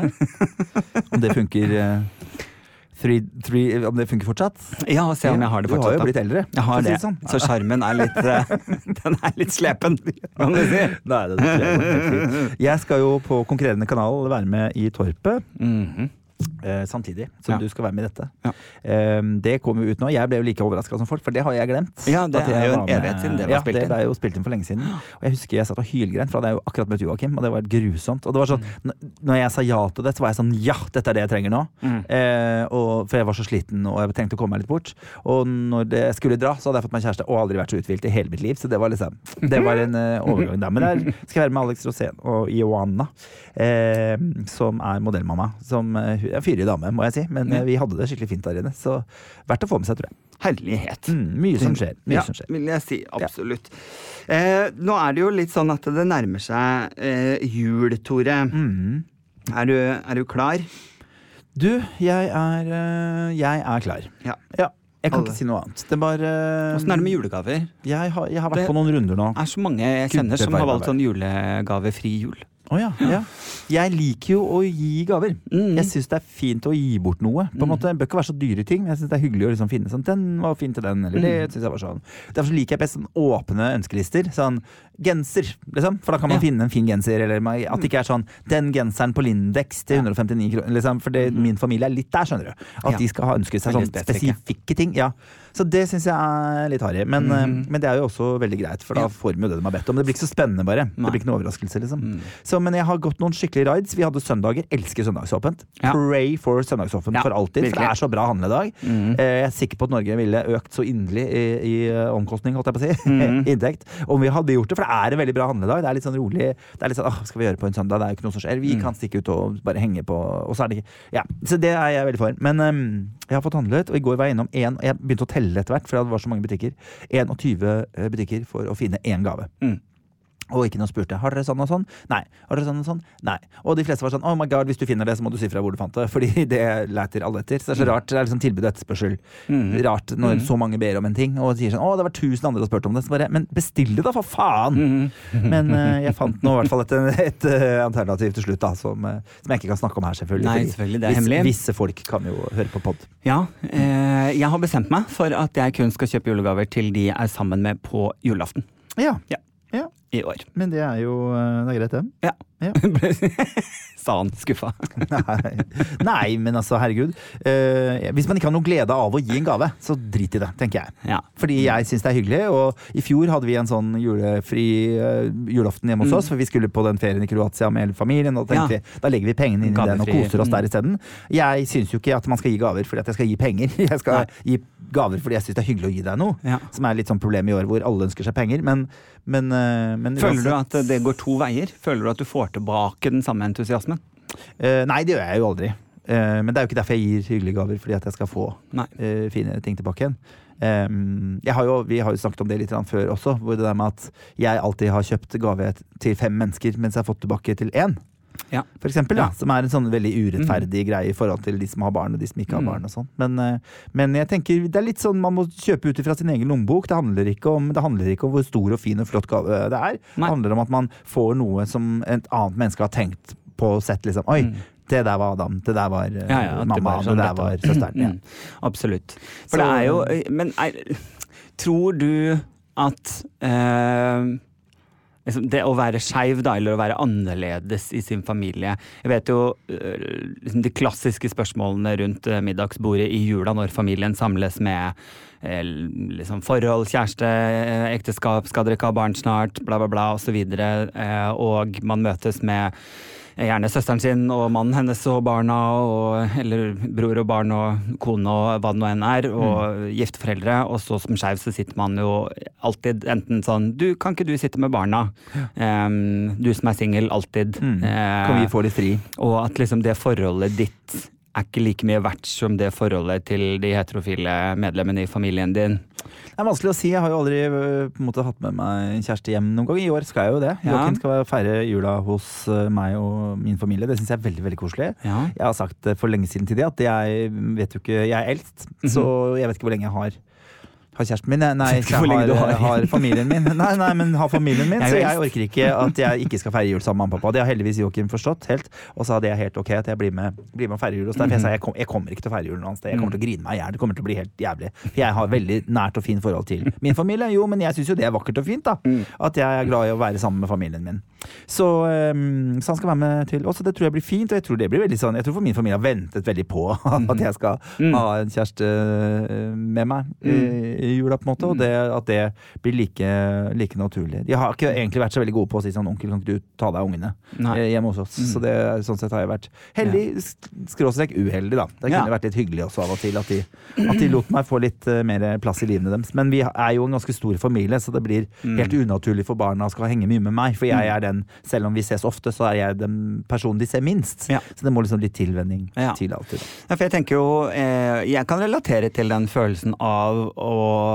Om det funker eh, three, three, Om det funker fortsatt? Ja, og se om jeg har det Du har fortsatt. jo da. blitt eldre. Jeg for å har si det. sånn. Så sjarmen er litt eh, Den er litt slepen, kan du si. Nei, det er helt fint. Jeg skal jo på konkurrerende kanal være med i Torpet. Mhm. Eh, samtidig som Ja. du skal være med i dette. Ja. Eh, det kommer jo ut nå. Jeg ble jo like overraska som folk, for det har jeg glemt. Ja, det At jeg er jo en var med- evighet siden det var ja, spilt det inn. ble jo spilt inn for lenge siden. Og jeg husker jeg satt og hylgrein, for da hadde jeg jo akkurat møtt Joakim, og det var helt grusomt. Og det var sånn, Mm. n- når jeg sa ja til det, så var jeg sånn ja, dette er det jeg trenger nå. Mm. Eh, og, for jeg var så sliten, og jeg trengte å komme meg litt bort. Og når det skulle dra, så hadde jeg fått meg kjæreste, og aldri vært så uthvilt i hele mitt liv. Så det var liksom Det var en eh, overgang der. Men der skal jeg være med Alex Rosén og Joanna, eh, som er modellmamma. Som eh, hun er en fyrig dame, må jeg si. Men eh, vi hadde det skikkelig fint der inne. Så verdt å få med seg, tror jeg. Herlighet. Mm, mye som skjer. Mye Ja, som skjer. vil jeg si. Absolutt. Eh, nå er det jo litt sånn at det nærmer seg eh, jul, Tore. Mm. Er, du, er du klar? Du, jeg er, eh, jeg er klar. Ja. Ja. Jeg kan Alle. ikke si noe annet. Det var eh, Åssen er det med julegaver? Jeg har, jeg har vært Det- på noen runder nå. Det er så mange jeg Gud, kjenner det som var har bare- valgt sånn julegavefri jul. Å ja, ja. Jeg liker jo å gi gaver. Mm. Jeg syns det er fint å gi bort noe. På en måte, Det bør ikke være så dyre ting, men jeg syns det er hyggelig å liksom finne sånn Den var fin til den, eller det synes jeg var sånn. Derfor så liker jeg best sånn åpne ønskelister. Sånn genser, liksom. For da kan man Ja. finne en fin genser. Eller man- at det ikke er sånn Den genseren på Lindex til hundre og femtini kroner. Liksom, for det, min familie er litt der, skjønner du. At Ja. de skal ha ønsket seg Veldig sånn spesifikke. spesifikke ting. Ja. Så det syns jeg er litt harry. Men, eh, men det er jo også veldig greit, for da Ja. får de jo det de har bedt om. Det blir ikke så spennende, bare. Nei. Det blir ikke noe overraskelse, liksom. Så, men jeg har gått noen skikkelige rides. Vi hadde søndager. Elsker søndagsåpent. Ja. Pray for søndagsåpent Ja, for alltid. For det virkelig. er så bra handledag. Mm. Eh, Jeg er sikker på at Norge ville økt så inderlig i, i eh, omkostning, holdt jeg på å si. Mm. Inntekt. Om vi hadde gjort det. For det er en veldig bra handledag. Det er litt sånn rolig. Det er litt sånn, åh, skal vi gjøre på en søndag? Det er jo ikke noe som skjer. Vi Mm. kan stikke ut og bare henge på. Og så er det ikke Ja, så det er jeg veldig for. Men ehm, jeg har fått handlet, og i går var jeg innom en Jeg begynte å telle etter hvert, for det var så mange butikker. tjueen butikker for å finne én gave. Mm. Og ikke noe spurte, har dere sånn og sånn? Nei. Har dere sånn og sånn? Nei. Og de fleste var sånn, oh my god, hvis du finner det, så må du si fra hvor du fant det. Fordi det leter alle etter. Så det er så rart, det er liksom tilbud og etterspørsel. Mm. Rart når mm. så mange ber om en ting, og sier sånn, å, det var tusen andre som spurte om det. Så bare, men bestill det da, for faen! Mm. Men uh, jeg fant nå i hvert fall et, et, et alternativ til slutt, da, som, som jeg ikke kan snakke om her, selvfølgelig. Nei, selvfølgelig, det er hemmelig. Visse folk kan jo høre på podd. Ja, eh, jeg har bestemt meg for at jeg kun skal kjøpe julegaver til de jeg er sammen med på julaften. Ja. Ja. Ja. I år. Men det er jo det er greit, det. Ja. ja. Sa han skuffa. Nei. Nei, men altså, herregud. Eh, hvis man ikke har noe glede av å gi en gave, så drit i det, tenker jeg. Ja. Fordi jeg syns det er hyggelig, og i fjor hadde vi en sånn julefri uh, julaften hjemme hos mm. oss, for vi skulle på den ferien i Kroatia med hele familien, og tenkte ja. vi, da legger vi pengene inn i den og koser oss der isteden. Jeg syns jo ikke at man skal gi gaver fordi at jeg skal gi penger. Jeg skal Nei. gi gaver fordi jeg syns det er hyggelig å gi deg noe, ja. som er litt sånn problem i år hvor alle ønsker seg penger, men, men, uh, men Føler du at det går to veier? Føler du at du får tilbake den samme entusiasmen? Uh, nei, det gjør jeg jo aldri. Uh, men det er jo ikke derfor jeg gir hyggelige gaver, fordi at jeg skal få uh, fine ting tilbake igjen. Um, jeg har jo, vi har jo snakket om det litt før også, hvor det der med at jeg alltid har kjøpt gave til fem mennesker, mens jeg har fått tilbake til én. Ja. For eksempel, ja. Da, som er en sånn veldig urettferdig mm. greie i forhold til de som har barn og de som ikke har mm. barn og sånn. Men, men jeg tenker, det er litt sånn man må kjøpe ut fra sin egen lommebok. Det handler ikke om, det handler ikke om hvor stor og fin og flott gave det er. Nei. Det handler om at man får noe som et annet menneske har tenkt på og sett liksom, oi, mm. det der var Adam, det der var uh, ja, ja, mamma, det, sånn, det der var søsteren. Ja. Mm. Absolutt. For Så, det er jo, men er, tror du at uh, det å være skeiv da, eller å være annerledes i sin familie. Jeg vet jo liksom de klassiske spørsmålene rundt middagsbordet i jula når familien samles med liksom forhold, kjæreste, ekteskap, skal dere ikke ha barn snart, bla bla bla og så videre, og man møtes med gjerne søsteren sin og mannen hennes og barna, og, eller bror og barn og kone og hva det nå enn er, og mm. gifte foreldre, og så som skeiv så sitter man jo alltid enten sånn, du, kan ikke du sitte med barna? Um, du som er single, alltid. Mm. Kan vi få litt fri? Og at liksom det forholdet ditt er ikke like mye verdt som det forholdet til de heterofile medlemmene i familien din. Det er vanskelig å si. Jeg har jo aldri på en måte hatt med meg en kjæreste hjem noen gang. I år skal jeg jo det. Ja. Joakim skal feire jula hos meg og min familie. Det synes jeg er veldig, veldig koselig. Ja. Jeg har sagt for lenge siden til det at jeg vet jo ikke, jeg er eldst, mm-hmm. så jeg vet ikke hvor lenge jeg har har kjæresten min, nei, jeg har, har. har familien min Nei, nei, men har familien min Så jeg orker ikke at jeg ikke skal feire jul sammen med mamma og pappa. Det har heldigvis Joakim forstått helt. Og så hadde jeg helt ok at jeg blir med, blir med og feirer jul hos deg. For jeg sa jeg, kom, jeg kommer ikke til å feire jul noe annet sted. Jeg kommer til å grine meg i hjel. Det kommer til å bli helt jævlig. For jeg har veldig nært og fint forhold til min familie. Jo, men jeg synes jo det er vakkert og fint da. At jeg er glad i å være sammen med familien min. Så, um, så han skal være med til også. Det tror jeg blir fint, og jeg tror det blir veldig sånn. Jeg tror for min familie har ventet veldig på at jeg skal ha en kjæreste med meg i jula på en måte, og det, at det blir like, like naturlig. De har ikke egentlig vært så veldig gode på å si sånn, onkel, kan ikke du ta deg av ungene Nei. hjemme hos oss? Mm. Så det, sånn sett har jeg vært heldig, ja. skråstrek uheldig da. Det kunne ja. vært litt hyggelig også av og til, at de, at de lot meg få litt uh, mer plass i livene deres. Men vi er jo en ganske stor familie, så det blir mm. helt unaturlig for barna å skal henge mye med meg, for jeg er den, selv om vi ses ofte, så er jeg den personen de ser minst. Ja. Så det må liksom litt tilvenning ja. til alltid. Ja, for jeg tenker jo, eh, jeg kan relatere til den følelsen av å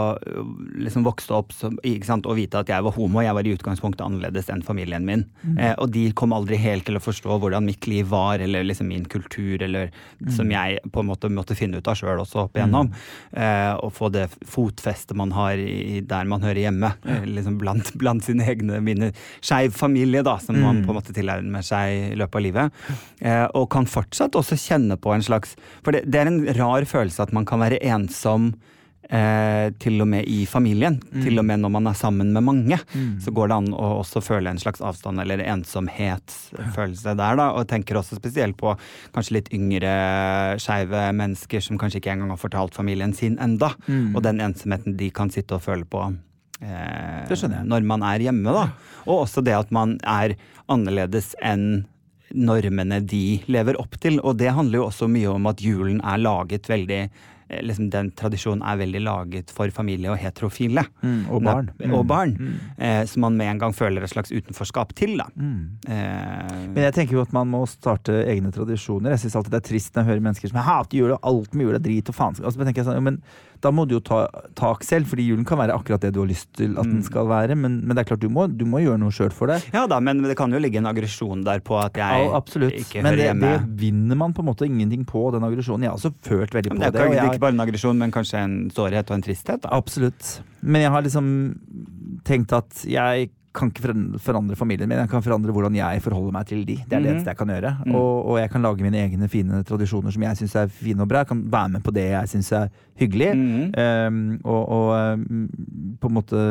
liksom vokste opp så, ikke sant, og vite at jeg var homo. Jeg var i utgangspunktet annerledes enn familien min. Mm. Eh, og de kom aldri helt til å forstå hvordan mitt liv var, eller liksom min kultur, eller mm. som jeg på en måte måtte finne ut av selv også opp igjennom. Mm. Eh, og få det fotfestet man har i, der man hører hjemme. Eh, liksom blant, blant sine egne, mine skeiv familie da, som mm. man på en måte tillærer med seg i løpet av livet. Eh, og kan fortsatt også kjenne på en slags, for det, det er en rar følelse at man kan være ensom Eh, til og med i familien, mm. til og med når man er sammen med mange, mm. så går det an å også føle en slags avstand eller ensomhetsfølelse der da, og tenker også spesielt på kanskje litt yngre skeive mennesker som kanskje ikke engang har fortalt familien sin enda, mm. og den ensomheten de kan sitte og føle på eh, når man er hjemme da, og også det at man er annerledes enn normene de lever opp til, og det handler jo også mye om at julen er laget veldig liksom, den tradisjonen er veldig laget for familie og heterofile. Mm, og barn. Mm. Og barn. Mm. Eh, som man med en gang føler et slags utenforskap til, da. Mm. Eh, Men jeg tenker jo at man må starte egne tradisjoner. Jeg synes alltid det er trist når jeg hører mennesker som jeg hater jul, og alt med jul er drit og faen. Altså, men, tenker jeg sånn, jo, men da må du jo ta tak selv, fordi julen kan være akkurat det du har lyst til at den skal være, men, men det er klart du må, du må gjøre noe selv for det. Ja da, men det kan jo ligge en aggresjon der på at jeg ja, ikke men hører det, hjemme. Men det vinner man på en måte ingenting på, den aggresjonen. Jeg har også følt veldig men på det. Det er jeg, ikke bare en aggresjon, men kanskje en sårhet og en tristhet da. Absolutt. Men jeg har liksom tenkt at jeg kan ikke forandre familien min, jeg kan forandre hvordan jeg forholder meg til de. Det er det eneste jeg kan gjøre. Mm. Og, og jeg kan lage mine egne fine tradisjoner som jeg synes er fine og bra. Jeg kan være med på det jeg synes er hyggelig. Mm. Um, og, og um, på en måte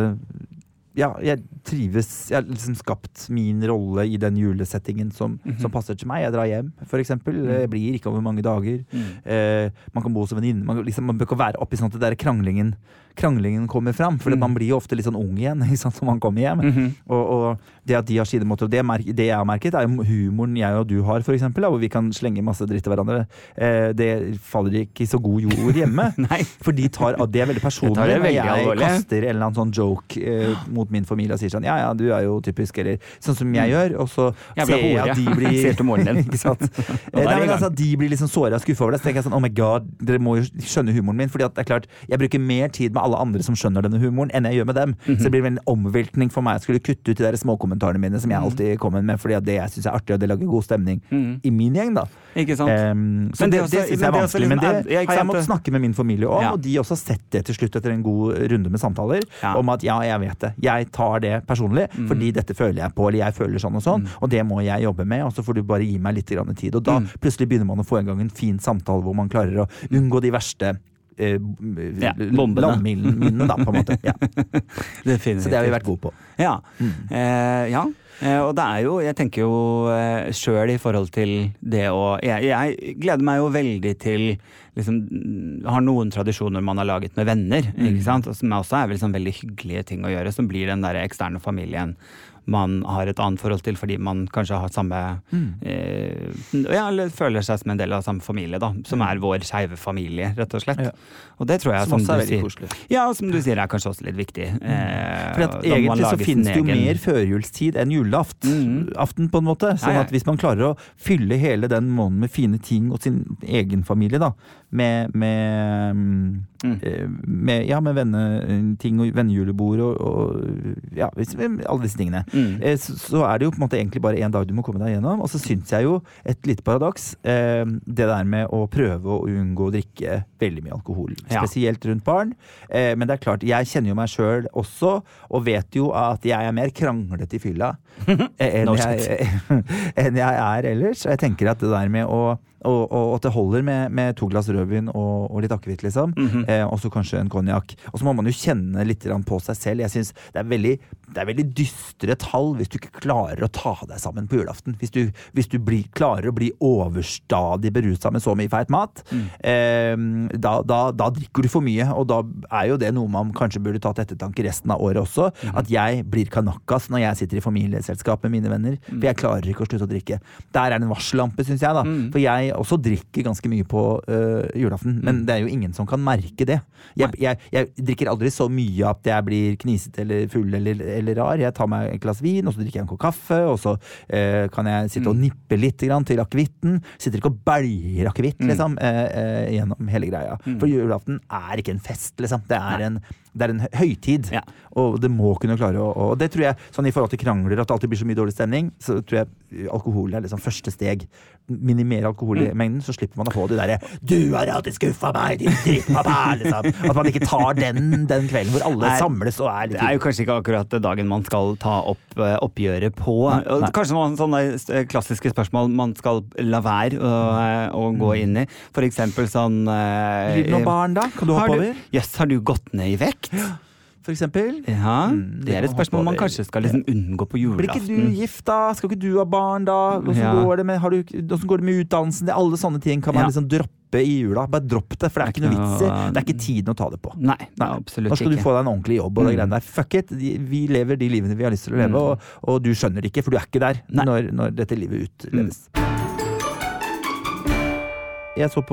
ja, jeg trives, jeg har liksom skapt min rolle i den julesettingen som, mm-hmm. som passer til meg. Jeg drar hjem, for eksempel. Mm. Jeg blir ikke over mange dager. Mm. Eh, man kan bo som venninne. Man, liksom, man bør ikke være oppi sånn at det der kranglingen, kranglingen kommer fram, for mm. man blir jo ofte litt sånn ung igjen, ikke sant, når man kommer hjem. Mm-hmm. Og, og det at de har sine måter, og det, mer, det jeg har merket, er jo humoren jeg og du har, for eksempel, hvor vi kan slenge masse dritt til hverandre. Eh, det faller ikke i så god jord hjemme. Nei. For de tar, det er veldig personlig. Det veldig jeg alvorlig. Kaster en eller annen sånn joke eh, mot min familie og sier sånn, ja, ja, du er jo typisk, eller sånn som jeg gjør, og så jeg ser jeg at de blir ser til moren din. Ikke sant? Nei, men altså, de blir liksom såret og skuffet over det, så tenker jeg sånn, oh my god, dere må jo skjønne humoren min, fordi at det er klart, jeg bruker mer tid med alle andre som skjønner denne humoren, enn jeg gjør med dem, mm-hmm. så det blir en omveltning for meg å skulle kutte ut de der småkommentarene mine, som jeg alltid kommer med, fordi at det jeg synes er artig, og det lager god stemning mm. i min gjeng da. Ikke sant? Um, så men det, det, også, det synes jeg er vanskelig, men det, det har jeg måttet snakke med min familie om, ja. Og de også har sett det til slutt etter en god runde med samtaler, ja. Om at ja, jeg vet det, jeg tar det personlig, mm. fordi dette føler jeg på, eller jeg føler sånn og sånn, mm. og det må jeg jobbe med, og så får du bare gi meg litt grann tid, og da mm. plutselig begynner man å få en gang en fin samtale hvor man klarer å unngå de verste eh, ja, landminnene da, på en måte. Ja. Definitivt. Så det har vi vært gode på. Ja, mm. eh, ja. Eh, og det er jo, jeg tenker jo eh, selv i forhold til det å, jeg, jeg gleder meg jo veldig til, liksom, har noen tradisjoner man har laget med venner, mm. ikke sant? Og som også er vel sånn veldig hyggelige ting å gjøre, som blir den der eksterne familien man har et annet forhold til, fordi man kanskje har samme mm. eh, ja, eller føler seg som en del av samme familie da, som er vår skeive familie, rett og slett. Ja. Og det tror jeg, som, som du sier, koselig. Ja, som du sier, er kanskje også litt viktig. Eh, For at egentlig så finnes det jo egen... mer førjulstid enn juleaften, mm. aften på en måte, sånn ja, ja. At hvis man klarer å fylle hele den måneden med fine ting og sin egen familie da, med, med, mm. eh, med, ja, med venneting og vennejulebord og, og ja, alle disse tingene. Mm. Eh, så, så er det jo på en måte egentlig bare en dag du må komme deg gjennom, og så synes jeg jo et lite paradoks, eh, det der med å prøve å unngå å drikke veldig mye alkohol, ja. Spesielt rundt barn, eh, men det er klart, jeg kjenner jo meg selv også, og vet jo at jeg er mer kranglet i fylla enn, no jeg, enn jeg er ellers, og jeg tenker at det der med å Og, og at det holder med, med to glass rødvin og, og litt akevitt, liksom. Mm-hmm. Eh, og så kanskje en konjakk. Og så må man jo kjenne litt på seg selv. Jeg synes det er veldig, det er veldig dystre tall hvis du ikke klarer å ta deg sammen på julaften. Hvis du, hvis du blir, klarer å bli overstadig beruset med så mye feit mat, mm. eh, da, da, da drikker du for mye. Og da er jo det noe man kanskje burde ta til ettertanke resten av året også. Mm. At jeg blir kanakkas når jeg sitter i familieselskap med mine venner. Mm. For jeg klarer ikke å slutte å drikke. Der er en varsellampe, synes jeg da. Mm. For jeg også drikker ganske mye på uh, julaften, men det er jo ingen som kan merke det. Jeg, jeg, jeg drikker aldri så mye at jeg blir knisete eller full eller, eller rar. Jeg tar meg et glass vin, og så drikker jeg en kopp kaffe, og så uh, kan jeg sitte og nippe litt grann til akevitten. Sitter ikke og bælger akevitt, liksom, uh, uh, gjennom hele greia. For julaften er ikke en fest, liksom. Det er en Det er en høytid, ja. Og det må kunne klare å, og det tror jeg, sånn i forhold til krangler, at det alltid blir så mye dårlig stemning, så tror jeg alkohol er liksom første steg. Minimere alkoholmengden, mm. så slipper man å få det der, du har alltid skuffet meg, din drittpappa, liksom. At man ikke tar den, den kvelden hvor alle Nei, samles og er litt... Det er jo kanskje ikke akkurat dagen man skal ta opp oppgjøret på. Nei. Kanskje noen sånne klassiske spørsmål man skal la være å, å gå inn i. For eksempel sånn... Blir det noen barn da? Kan du hoppe over? Jøss, har du gått ned i vekt? Ja, for eksempel. Ja, det er et spørsmål man kanskje skal liksom unngå på julaften. Blir ikke du gift da? Skal ikke du ha barn da? Hvordan ja. går det med, har du, hvordan går det med utdannelsen? Det, alle sånne ting kan man ja. liksom droppe i jula. Bare dropp det, for det er ikke noe vits i. Det er ikke tiden å ta det på. Nei, nei absolutt ikke. Nå skal du få deg en ordentlig jobb og det greiene der. Fuck it, vi lever de livene vi har lyst til å leve, mm. og, og du skjønner det ikke, for du er ikke der når, når dette livet utleves. Mm. jeg så på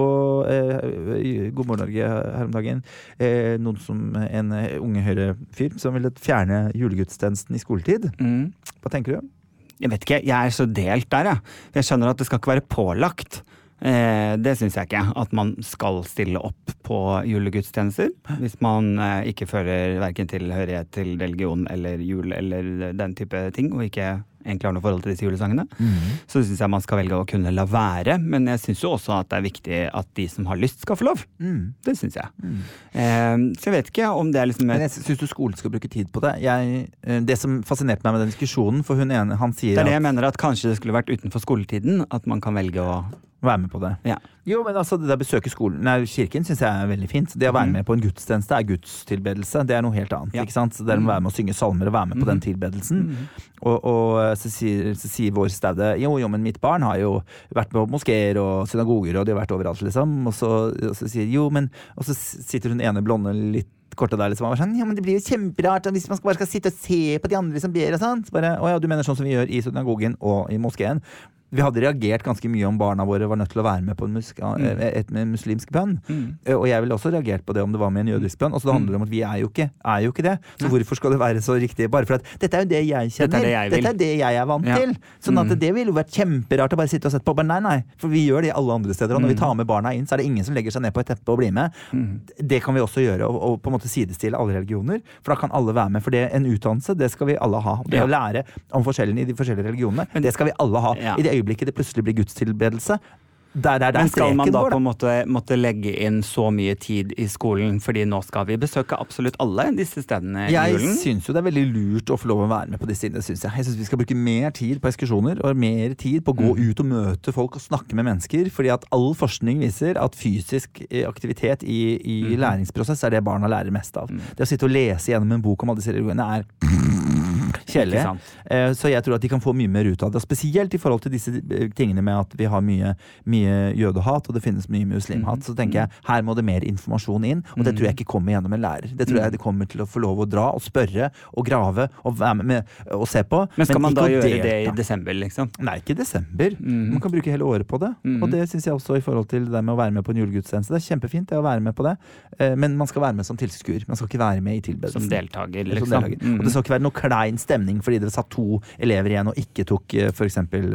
eh, God morgen Norge her om dagen, eh, noen som en unge Høyre-fyr som ville fjerne julegudstjenesten i skoletid. Mm. Hva tenker du? Jeg vet ikke, jeg er så delt der, jeg. Jeg skjønner at det skal ikke være pålagt. Eh, det synes jeg ikke, at man skal stille opp på julegudstjenester. Hvis man eh, ikke føler hverken tilhørighet til religion eller jul eller den type ting, og ikke egentlig har noe forhold til disse julesangene, mm. så synes jeg man skal velge å kunne la være. Men jeg synes jo også at det er viktig at de som har lyst skal få lov. Mm. Det synes jeg. Mm. Eh, så jeg vet ikke om det er liksom... Men jeg synes du skolen skal bruke tid på det. Jeg, det som fascinerte meg med den diskusjonen, for hun ene, han sier at... Det er det jeg mener, at kanskje det skulle vært utenfor skoletiden, at man kan velge å... være med på det. Ja. Jo, men altså, det der besøke skolen, nei, kirken synes jeg er veldig fint. Det å være med på en gudstjeneste er gudstilbedelse. Det er noe helt annet, ja. Ikke sant? Det er å være med å synge salmer og være med på den tilbedelsen. Mm. Og, og så, sier, så sier vår staude, jo, jo, men mitt barn har jo vært på moskéer og synagoger, og de har vært overalt, liksom. Og så, og så sier jo, men, og så sitter hun ene blonde litt kortet der liksom, og var sånn, ja, men det blir jo kjemperart hvis man bare skal sitte og se på de andre som ber og sånt. Bare, å ja, du mener sånn som vi gjør i synagogen og i moskeen. Vi hadde reagert ganske mye om barna våre var nødt til å være med på en mus- mm. et med muslimsk bønn. Mm. Og jeg ville også reagert på det om det var med en jødisk bønn. Og så det handler det om at vi er jo ikke, er jo ikke det. Så ja. Hvorfor skal det være så riktig? Bare for at dette er jo det jeg kjenner. Dette er det jeg, dette er, det jeg er vant ja. til. Sånn at mm. det ville jo vært kjemperart å bare sitte og sette på. Men nei, nei. For vi gjør det i alle andre steder. Og når vi tar med barna inn, så er det ingen som legger seg ned på et teppe og blir med. Mm. Det kan vi også gjøre, og, og på en måte sidestille alle religioner. For da kan alle være med. For det en utdannelse, det skal vi alle ha. Det ja. Å lære om forskjellene i de forskjellige religionene, det skal vi alle ha. Ja. I det øyeblikket det plutselig blir gudstilbedelse. Der, der, der Men skal man da på en måte måtte legge inn så mye tid i skolen, fordi nå skal vi besøke absolutt alle disse stedene i julen? Jeg synes jo det er veldig lurt å få lov å være med på disse stedene, synes jeg. Jeg synes vi skal bruke mer tid på ekskursjoner, og mer tid på å gå ut og møte folk og snakke med mennesker, fordi at all forskning viser at fysisk aktivitet i, i mm. læringsprosess er det barna lærer mest av. Mm. Det å sitte og lese gjennom en bok om alle disse religionene er kjedelig. Så jeg tror at de kan få mye mer ut av det, og spesielt i forhold til disse tingene med at vi har mye, mye jødehat, og det finnes mye muslimhat, så tenker jeg, her må det mer informasjon inn, og det tror jeg ikke kommer gjennom en lærer. Det tror jeg det kommer til å få lov å dra og spørre og grave og være med, med og se på. Men skal men man da gjøre det i desember, liksom? Nei, ikke i desember. Mm. Man kan bruke hele året på det, mm. og det synes jeg også i forhold til det med å være med på en julegudstjeneste. Det er kjempefint det å være med på det, men man skal være med som tilskuer. Man skal ikke være med i tilbedelsen. Som deltager, liksom. Som deltager. Mm. Og det skal ikke være noe klein stemning fordi det satt to elever igjen og ikke tok for eksempel,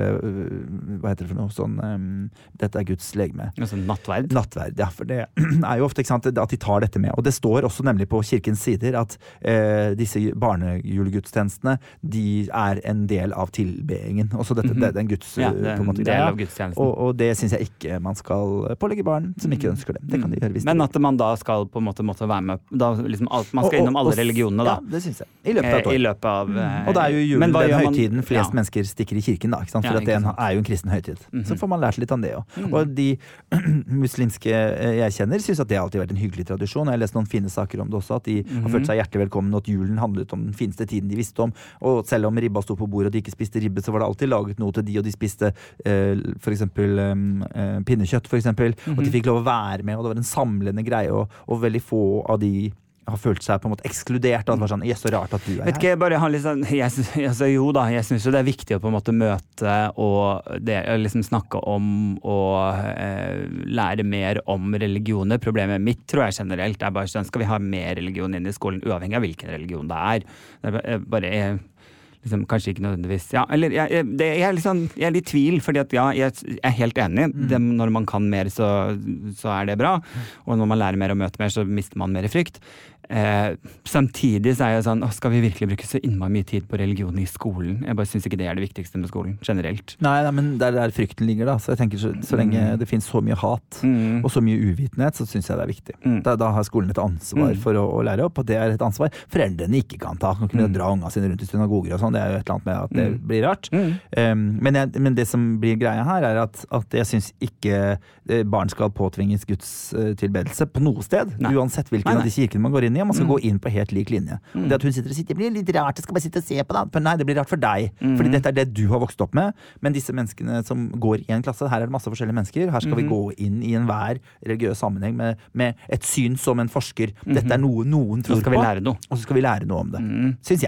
hva heter det for noe, sånn, um, dette er Guds legeme. Altså nattverd? Nattverd, ja, for det er jo ofte, ikke sant, at de tar dette med. Og det står også nemlig på kirkens sider at eh, disse barnejulegudstjenestene, de er en del av tilbeingen. Også dette, mm-hmm. det, det er en Guds, ja, det er en på en måte, del av gudstjenesten. Og, og det synes jeg ikke man skal pålegge barn som ikke ønsker det. Det kan de gjøre hvis Men de at man da skal på en måte måtte være med, da liksom alt, man skal og, og, innom alle religionene da. Ja, det synes jeg. I løpet av et år. I løpet av, mm. Og det er jo julen, den høytiden flest ja. mennesker stikker i kirken da, ikke sant? For ja, ikke at det er jo en kristen høytid. Mm-hmm. Så får man lært litt om det også. Mm. Og de muslimske jeg kjenner synes at det har alltid vært en hyggelig tradisjon. Jeg har lest noen fine saker om det også, at de mm-hmm. har følt seg hjertelig velkommen, og at julen handlet om den fineste tiden de visste om. Og selv om ribba sto på bordet og de ikke spiste ribbe, så var det alltid laget noe til de, og de spiste eh, for eksempel eh, pinnekjøtt, for eksempel, mm-hmm. og de fikk lov å være med, og det var en samlende greie, og, og veldig få av de har følt seg på en måte ekskludert, og det var sånn, jeg er så rart at du er Vet ikke, jeg bare har litt sånn, jeg, altså, jo da, jeg synes jo det er viktig å på en måte møte og det, liksom snakke om og eh, lære mer om religioner. Problemet mitt, tror jeg generelt, er bare sånn, skal vi ha mer religion inn i skolen, uavhengig av hvilken religion det er. Det er bare, jeg, liksom, kanskje ikke nødvendigvis, ja, eller jeg, jeg, det, jeg, er litt sånn, jeg er litt tvil, fordi at ja, jeg er helt enig, mm. det, når man kan mer så, så er det bra, og når man lærer mer og møter mer, så mister man mer frykt. Eh, samtidig så er jeg sånn, å, skal vi virkelig bruke så innmari mye tid på religion i skolen? Jeg bare synes ikke det er det viktigste med skolen, generelt. Nei, nei men det er der frykten ligger da, så jeg tenker så, så lenge mm. det finnes så mye hat mm. og så mye uvitenhet, så synes jeg det er viktig. Mm. Da, da har skolen et ansvar mm. for å, å lære opp, og det er et ansvar foreldrene ikke kan ta. Kan kunne mm. dra unga sine rundt i synagoger og sånn, det er jo et eller annet med at det mm. blir rart. Mm. Um, men, jeg, men det som blir greia her er at, at jeg synes ikke barn skal påtvinges Guds uh, tilbedelse på noe sted, nei. Uansett hvilken nei, nei. av de kirkene man går inn i, og man skal mm. gå inn på helt lik linje. Mm. Det at hun sitter og sitter, det blir litt rart, jeg skal bare sitte og se på det. Nei, det blir rart for deg, mm. fordi dette er det du har vokst opp med, men disse menneskene som går i en klasse, her er det masse forskjellige mennesker, her skal mm. vi gå inn i enhver religiøs sammenheng med, med et syn som en forsker. Dette er noe noen tror på, og så skal vi lære noe. Og så skal vi lære noe om det. Mm. Synes jeg da.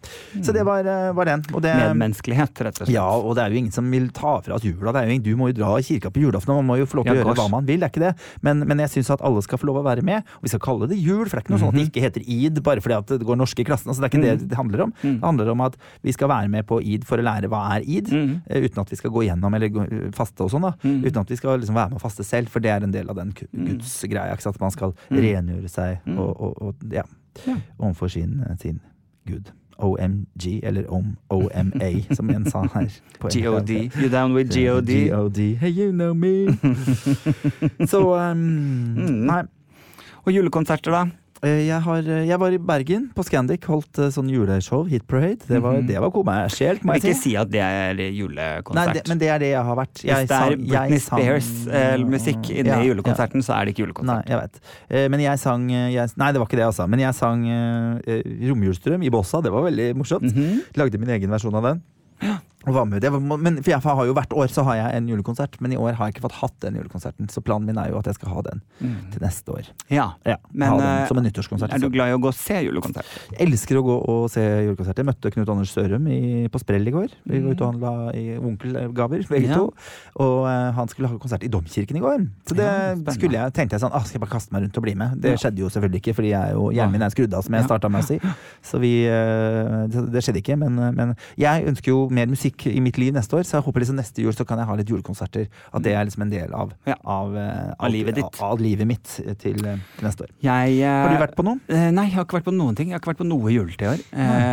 Så det var, var den. Og det, Medmenneskelighet, rett og slett. Ja, og det er jo ingen som vil ta fra oss jula. Det er jo ingen, du må jo dra i kirka på julaften, og man må jo få lov til Ja, å gjøre gosh. hva man vil, det er ikke det. Men, men jeg synes at alle skal få lov å være med, og vi skal kalle det jul, for det er ikke noe sånn at det ikke heter id, bare fordi at det går norske i klassen. Altså, det er ikke det det handler om. Det handler om at vi skal være med på id for å lære hva er id, eh, uten at vi skal gå gjennom eller gå, faste og sånn da, uten at vi skal liksom være med å faste selv, for det er en del av den ku- Guds greia, ikke sant? At man skal rengjøre seg og, og, og ja, overfor sin, sin Gud. O M G, eller om O M A, som en sa her. G O D. You down with G O D? G O D. Hey, you know me. Så, um, nei. Og julekonserter, da? Eh, Jeg, har, jeg var i Bergen på Scandic, holdt eh, sånn juleshow, Hit Parade. Det var, det var kommersielt, må Jeg vil jeg ikke si. si at det er Nei, julekonsert. det, men det er det jeg har vært. Jeg Hvis det er sang- jeg Britney sang- Spears-musikk inne Ja, i ja. julekonserten, så er det ikke Nei, julekonsert. jeg vet. Eh, Men jeg sang jeg, Nei, det var ikke det, altså. Men jeg sang uh, Romjulsdrøm i Bossa. Det var veldig morsomt. Lagde min egen versjon av den. Og var med. Det var, men for jeg har jo hvert år så har jeg en julekonsert, men i år har jeg ikke fått hatt den julekonserten. Så planen min er jo at jeg skal ha den til neste år. Ja, Ja, men ha den eh, som en nyttårskonsert. er du glad i å gå og se julekonsert? Jeg elsker å gå og se julekonsert. Jeg møtte Knut Anders Sørum i, på Sprell i går. Vi var ute og handla i onkelgaver, begge Ja. to. Og eh, han skulle ha konsert i Domkirken i går. Så det Ja, spennende. skulle jeg, tenkte jeg sånn, ah, skal jeg bare kaste meg rundt og bli med? Det Ja. skjedde jo selvfølgelig ikke, fordi jeg er jo, hjernen min er skrudd av, som jeg Ja. starta med å si. Så vi, eh, det, det skjedde ikke. Men, men jeg ønsker jo mer musikk i mitt liv neste år, så jeg håper liksom neste jul så kan jeg ha litt julekonserter. At det er liksom en del av, Ja. av, eh, Av livet ditt. Av, av livet mitt til, eh, til neste år. Jeg, eh, Har du vært på noe? eh, Nei, jeg har ikke vært på noen ting. Jeg har ikke vært på noe juletid i år.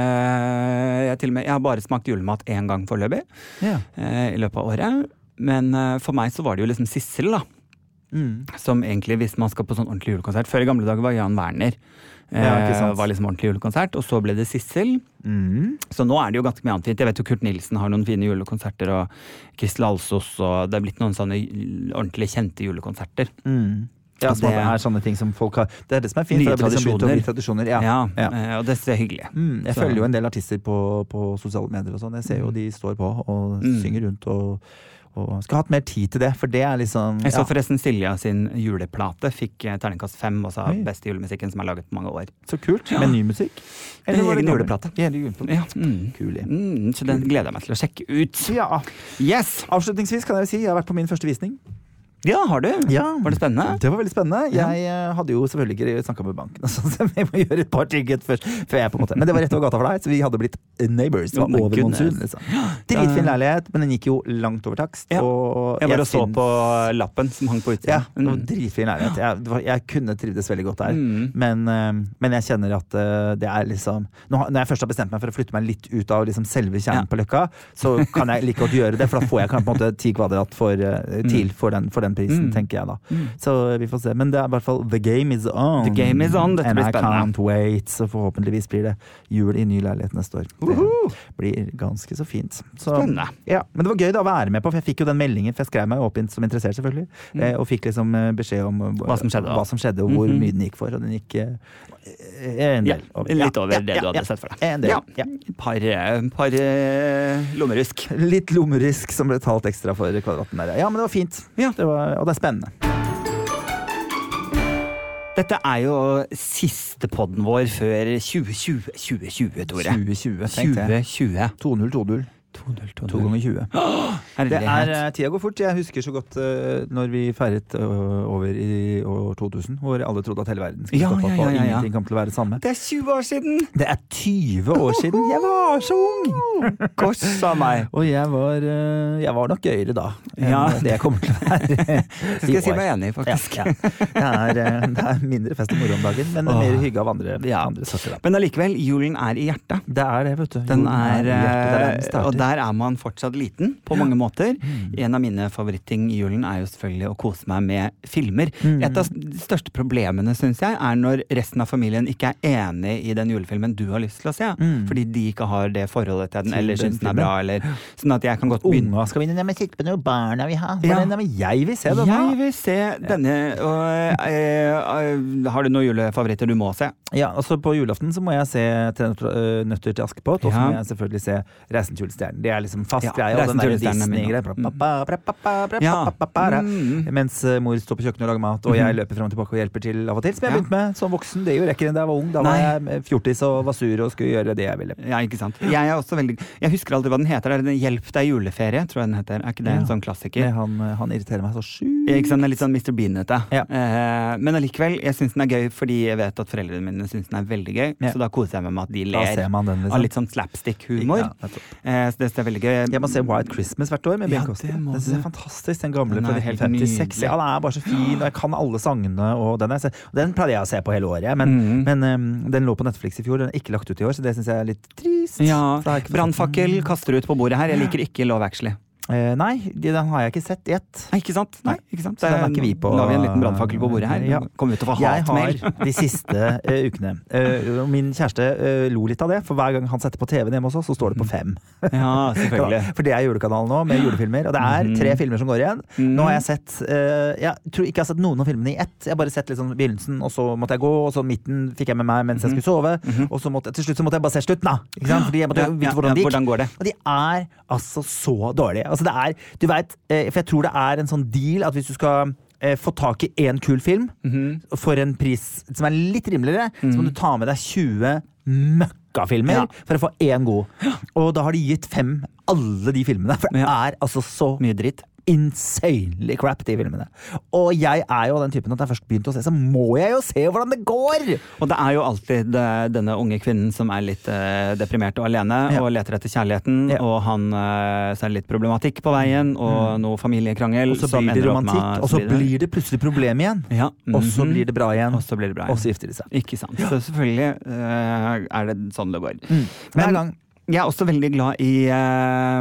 Eh, jeg, til og med, jeg har bare smakt julemat én gang foreløpig Ja. eh, i løpet av året. Men eh, for meg så var det jo liksom Sissel, da. Mm. Som egentlig, hvis man skal på sånn ordentlig julekonsert. Før i gamle dager var Jan Werner. Eh, Ja, ikke sant. var liksom ordentlig julekonsert, og så ble det Sissel. Mm. Så nå er det jo ganske mye annet fint. Jeg vet jo Kurt Nilsen har noen fine julekonserter, og Kristel Alsos, og det er blitt noen sånne ordentlig kjente julekonserter. Mm. Ja, Og som det- er sånne ting som folk har. Det er det som er fint. Nye for det er liksom begynt å bli tradisjoner. tradisjoner. Ja. Ja, Ja. eh, og det er hyggelig. Mm, jeg Så- følger jo en del artister på, på sosiale medier og sånn. Jeg ser jo de står på og Mm. synger rundt og, og skulle hatt mer tid til det, for det er liksom Jeg så ja. forresten Silja sin juleplate, fikk eh, terningkast fem, og sa Oi. beste julemusikken som er laget på mange år. Så kult. Med ny musikk. En var det egen gammel? juleplate. Ja, egen juleplate. Ja, mm. Kul, ja. Mm, så den gleder jeg meg til å sjekke ut. Ja. Yes! Avslutningsvis kan jeg si jeg har vært på min første visning. Ja, har du? Ja. Var det spennende? Det var veldig spennende. Ja. Jeg eh, hadde jo selvfølgelig ikke snakka med banken, så jeg må gjøre et par ting først. Før jeg på en måte. Men det var rett over gata for deg, så vi hadde blitt neighbors. Det var Oh my over goodness. monsun. Liksom. Dritfin leilighet, men den gikk jo langt over takst. Ja. Og Jeg bare så syns- på lappen som hang på Ja, utsiden. det var Mm. dritfin leilighet. Jeg, det var, jeg kunne trivdes veldig godt der. Mm. Men, eh, men jeg kjenner at eh, det er liksom nå, har- Når jeg først har bestemt meg for å flytte meg litt ut av liksom selve kjernen Ja. på Løkka, så kan jeg like godt gjøre det, for da får jeg kanskje på en måte ti kvadrat for, eh, til for den, for den prisen, Mm. tenker jeg da. Mm. Så vi får se. Men det er i hvert fall The game is on. The game is on. Dette And blir I spennende. can't wait. Så forhåpentligvis blir det jul i ny leilighet neste år. Woohoo! Det blir ganske så fint. Så, Spennende. ja, men det var gøy da å være med på, for jeg fikk jo den meldingen, for jeg skrev meg opp inn som interessert selvfølgelig, eh, og fikk liksom eh, beskjed om eh, Mm. Hva som skjedde da. hva som skjedde og hvor Mhm. mye den gikk for, og den gikk eh, en Ja, del over. litt Ja, over ja, det ja, du ja. hadde sett for deg. En del, Ja. ja. Par, eh, par eh, lommerusk. Litt lommerisk som ble talt ekstra for kvadraten der. Ja, men det var fint. Ja. Det var, og det er spennende. Dette er jo siste podden vår før tjue tjue, tjue tjue, Tore. tjue tjue, tenkte jeg. tjue tjue. to null, to null. to null, to To null. ganger tjue. Det er, Herlighet. eh, tida går fort. Jeg husker så godt eh, når vi feiret eh, over i år to tusen, hvor alle trodde at hele verden skulle Ja, stoppe opp, ja, ja, og ja, ja. ingenting kom til å være det samme. Det er tjue år siden! Det er tyve år siden! Jeg var så ung! Gosh a meg. Og jeg var, eh, jeg var nok gøyere da enn Ja. det jeg kommer til å være Det i skal jeg si år. meg enig i, faktisk. Ja, ja. Det, er, eh, det er mindre fest og moro om dagen, men Åh. mer hygge av andre, Ja. andre sorter. Da. Men allikevel, julen er i hjertet. Det er det, vet du. Den Julen er, i hjertet, det er der den eh, starter. og der er man fortsatt liten, på mange måter. En av mine favoritting i julen er jo selvfølgelig å kose meg med filmer. Mm. Et av de største problemene, syns jeg, er når resten av familien ikke er enig i den julefilmen du har lyst til å se. Mm. Fordi de ikke har det forholdet til den, Til eller den syns den er filmen. bra, eller sånn at jeg kan godt begynne. Unga skal vi inn, nei, men sitte på noe barna vi har. Ja. Nei, men jeg vil se denne. Jeg vil se denne, og eh, eh, har du noen julefavoritter du må se? Ja, altså på julaften så må jeg se Tre nøtter øh, nøtter til Askepott, og så Ja. må jeg selvfølgelig se Reisen til julestjernen. Julestjernen. Det er liksom fast Ja, greie. Og Reisen den til der Julestjernen er min, Disney-greia. da. Bra, bra, bra, bra, bra, bra, Ja. bra, bra, bra. Mm. Mens eh, mor står på kjøkkenet og lager mat, og jeg løper frem og tilbake og hjelper til av og til. Som jeg Ja. begynte med som voksen. Det gjorde jeg ikke da jeg var ung. Da var Nei. jeg fjortis og var sur og skulle gjøre det jeg ville. Ja, ikke sant. Jeg er også veldig Jeg husker aldri hva den heter. Det er den Hjelp deg juleferie, tror jeg den heter. Er ikke det en Ja. sånn klassiker? Men han, han irriterer meg så sjukt. Ikke sant, det er litt sånn mister Bean-ete. Ja. Eh, men allikevel, jeg syns den er gøy fordi jeg vet at foreldrene mine syns den er veldig gøy. Ja. Så da koser jeg meg med at de Da ler ser man den, liksom. av litt sånn slapstick-humor. Ja, nettopp. eh, så det synes jeg er veldig gøy. Jeg må se White Christmas hvert år med Ja, Bill Cosby. det må Den synes jeg er du. fantastisk. Den gamle Den fra er helt nitten femtiseks. nydelig. Ja, den er bare så fin, og jeg kan alle sangene. Og den, er, og den pleide jeg å se på hele året. Men, Mhm. men um, den lå på Netflix i fjor. Den er ikke lagt ut i år, så det syns jeg er litt trist. Ja, For da har jeg ikke fått Brannfakkel sett den. kaster ut på bordet her. Jeg liker ikke Love Actually. Eh, nei, de- den har jeg ikke sett gjett. Nei, ikke sant? Nei, ikke sant? Så den er ikke vi på- La vi en liten brannfakkel på bordet her. Ja. Kommer vi til å få Jeg har hatmail? de siste eh, ukene eh, Min kjæreste eh, lo litt av det, for hver gang han setter på T V-en hjemme hos oss, så står det på fem. Ja, selvfølgelig. For det er julekanalen nå, med julefilmer. Og det er Mhm. tre filmer som går igjen. Mhm. Nå har jeg sett eh, Jeg tror ikke jeg har sett noen av filmene i ett. Jeg har bare sett liksom begynnelsen, og så måtte jeg gå, og så midten fikk jeg med meg mens jeg skulle sove. Og så måtte, til slutt så måtte jeg bare se slutten, da. Ikke sant? Fordi jeg måtte Ja, vite ja, hvordan ja, det gikk. hvordan går det? Og de er altså så dårlige. Altså det er, du vet, eh, for jeg tror det er en sånn deal at hvis du skal eh, få tak i én kul film Mhm. for en pris som er litt rimeligere, så må Mhm. du ta med deg tjue møkkafilmer Ja. for å få én god. Og da har de gitt fem alle de filmene, for det Ja. er altså så Mye dritt. insanely crap, de filmene. Og jeg er jo den typen at når jeg først begynte å se, så må jeg jo se hvordan det går! Og det er jo alltid eh, denne unge kvinnen som er litt eh, deprimert og alene, Ja. og leter etter kjærligheten, Ja. og han eh, så er det litt problematikk på veien, og noe familiekrangel. Og så som blir det ender opp romantikk, med- og så blir det plutselig problem igjen. ja. Og så mhm. blir det bra igjen. Og så blir det bra Og igjen. så gifter de seg. Ikke sant. Så selvfølgelig eh, er det sånn det går. Hver Men- gang. Jeg er også veldig glad i eh,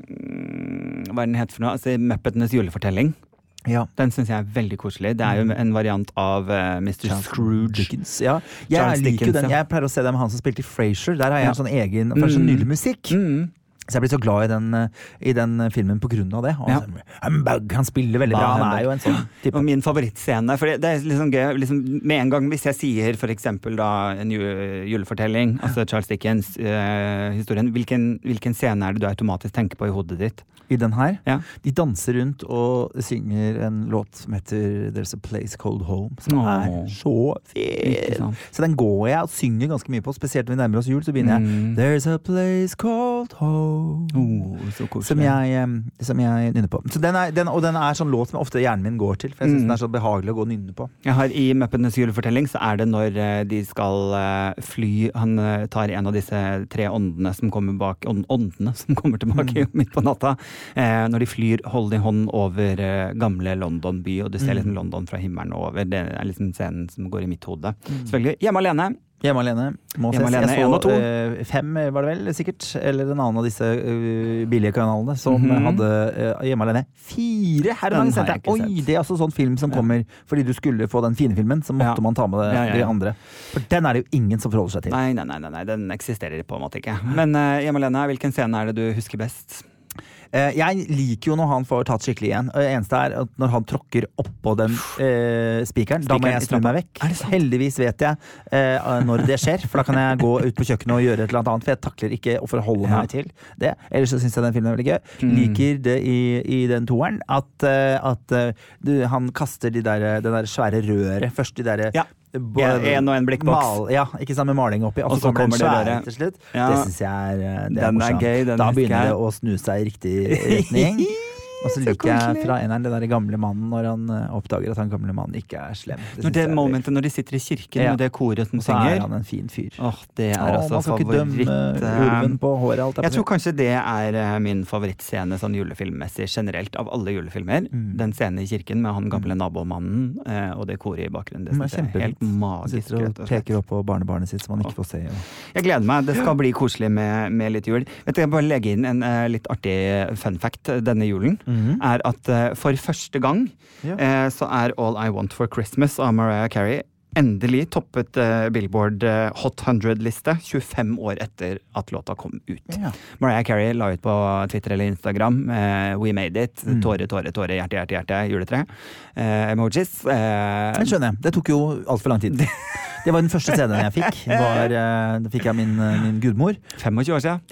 mm, hva er den heter for noe? Altså, Muppetenes julefortelling. Ja. Den syns jeg er veldig koselig. Det er jo en variant av eh, mister Scrooge. Dickens, ja. Jeg Charles liker jo Dickens, den. ja. Jeg pleier å se det med han som spilte i Frasier. Der har jeg Ja. en sånn egen, for det er så Mm. nydelig musikk. Mm. Så jeg blir så glad i den, eh, i den filmen på grunn av det. Og Ja. så- Humbug, han spiller veldig bra. Bah, Han humbug. er jo en sånn type. Og min favorittscene, for det, det er liksom gøy liksom, med en gang hvis jeg sier for eksempel da en ju- julefortelling, altså Charles Dickens eh, historien, hvilken, hvilken scene er det du automatisk tenker på i hodet ditt? I den her. Ja. De danser rundt og synger en låt som heter There's a Place Called Home, som Åh. er så Ikke fin. sant. Så den går jeg og synger ganske mye på, spesielt når vi nærmer oss jul. Så begynner jeg Mm. There's a place called home. Oh, så koselig. Som jeg, em, som jeg nynner på. Så den er, den, og den er sånn låt som ofte hjernen min går til, for jeg syns Mm. den er så behagelig å gå og nynne på. Jeg har I Muppetenes julefortelling så er det når eh, de skal eh, fly. Han eh, tar en av disse tre åndene som kommer bak ånd- Åndene som kommer tilbake midt på natta. Eh, når de flyr hånd i hånd over eh, gamle London by, og du ser Mm. liksom London fra himmelen og over. Det er liksom scenen som går i mitt hode. Selvfølgelig. Hjemme alene. Hjemme alene. Må Hjemme ses. alene, Jeg en og to. så eh, fem, var det vel, sikkert. Eller en annen av disse eh, billige kanalene som Mhm. hadde eh, Hjemme alene. Fire her Den mange har sett. jeg ikke Oi, sett. det er altså sånn film som Ja. kommer fordi du skulle få den fine filmen, så måtte Ja. man ta med det, Ja, ja, de ja. andre. For den er det jo ingen som forholder seg til. Nei, nei, nei, nei, nei, den eksisterer på en måte ikke. Men eh, Hjemme alene, hvilken scene er det du husker best? Eh, jeg liker jo når han får tatt skikkelig igjen. Og det eneste er at når han tråkker oppå den eh, spikeren, da må Spikeren jeg i snu meg trappa. vekk. Er det sant? Heldigvis vet jeg eh, når det skjer, for da kan jeg gå ut på kjøkkenet og gjøre et eller annet annet, for jeg takler ikke å forholde Ja. meg til det. Ellers så syns jeg den filmen er veldig gøy. Mm. Liker det i, i den toeren at, eh, at eh, du, han kaster de der, det der svære røret først, de derre Ja. Ja, en og en blikkboks. Mal, ja, ikke sant, med maling oppi, og Og så så kommer den kommer det svære røret. til slutt. Ja. Det syns jeg er, eh, det er Den er morsomt. gøy, den Da husker begynner jeg. det å snu seg i riktig retning. Og så Så liker jeg koselig. fra eneren det der gamle mannen når han eh, oppdager at han gamle mannen ikke er slem. Det Når synes det jeg er momentet når de sitter i kirken Ja. med det koret som Og så er synger. han en fin fyr. Åh, det er Å, altså man skal ikke favoritt. dømme eh, ulven på håret. Alt er Jeg på tror kanskje det er eh, min favorittscene sånn julefilmmessig generelt av alle julefilmer. Mm. Den scenen i kirken med han gamle nabomannen eh, og det koret i bakgrunnen. Det Mm, synes jeg er kjempefint. helt magisk. Sitter og rett og slett. peker opp på barnebarnet sitt som han ikke får se. Og... Jeg gleder meg. Det skal bli koselig med, med litt jul. Vet du, jeg bare legge inn en eh, litt artig fun fact denne julen. Mhm. Er at eh, for første gang Ja. eh, så er All I Want For Christmas av Mariah Carey endelig toppet eh, Billboard eh, Hot hundre-liste tjuefem år etter at låta kom ut. Ja. Mariah Carey la ut på Twitter eller Instagram eh, We made it. Mm. Tåre, tåre, tåre, hjerte, hjerte, hjerte, juletre. Eh, emojis. Eh, Det skjønner jeg. Det tok jo altfor lang tid. Det var den første C D-en jeg fikk. Var, eh, da fikk jeg min, min gudmor. tjuefem år siden. Ja.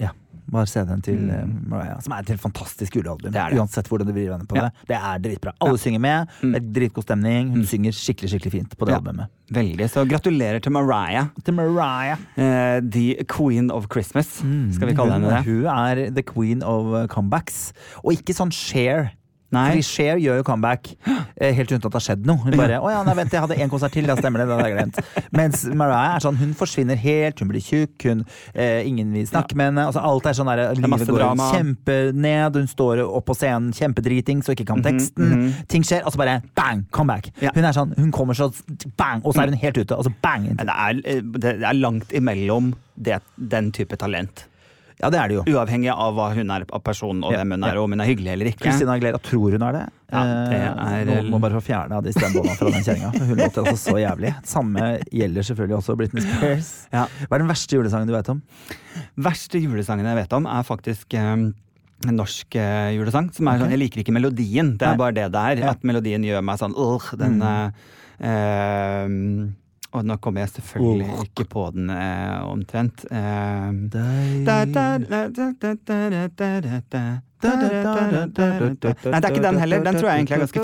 var C D-en til Mm. eh, Mariah, som er et helt fantastisk julealbum. Det er det. Uansett hvordan du vrir venner på Ja. det. Det er dritbra. Alle synger med, Mm. det er dritgod stemning. Hun Mm. synger skikkelig, skikkelig fint på det Ja. albumet. Veldig. Så gratulerer til Mariah. Til Mariah. Eh, the Queen of Christmas, skal vi kalle henne det? Hun er the queen of uh, comebacks. Og ikke sånn Cher. Nei. Fordi Cher gjør jo comeback eh, helt uten at det har skjedd noe. Hun bare, å ja, nei, vent, jeg hadde en konsert til, ja, stemmer det, det hadde jeg glemt. Mens Mariah er sånn, hun forsvinner helt, hun blir tjukk, hun, eh, ingen vil snakke med henne, altså alt er sånn der, livet masse går drama. kjempened, hun står opp på scenen kjempedriting, så ikke kan teksten, mhm. ting skjer, og så bare, bang, comeback. Ja. Hun er sånn, hun kommer så, bang, og så er hun helt ute, og så bang. Det er, eh, det er langt imellom det, den type talent. Ja, det er det jo. Uavhengig av hva hun er av person, og Ja, hvem hun er, ja. og om hun er hyggelig eller ikke. Christina Aguilera tror hun er det. Ja, det er- Eh, Noen må bare få fjerne av de stemmebåndene fra den kjenninga. Hun låter altså så jævlig. Samme gjelder selvfølgelig også Britney Spears. Ja. Hva er den verste julesangen du vet om? Verste julesangen jeg vet om, er faktisk eh, en norsk eh, julesang. Som er sånn, jeg liker ikke melodien, det Nei. er bare det det er. Ja. At melodien gjør meg sånn øh, den Mm. eh, eh, Og nå kommer jeg selvfølgelig Åh. ikke på den eh, omtrent. Eh, Deg. da, da, da, da, da, da, da, da, da, da, da, da, da, da, da. Nei, det er ikke den heller. Den tror jeg egentlig er ganske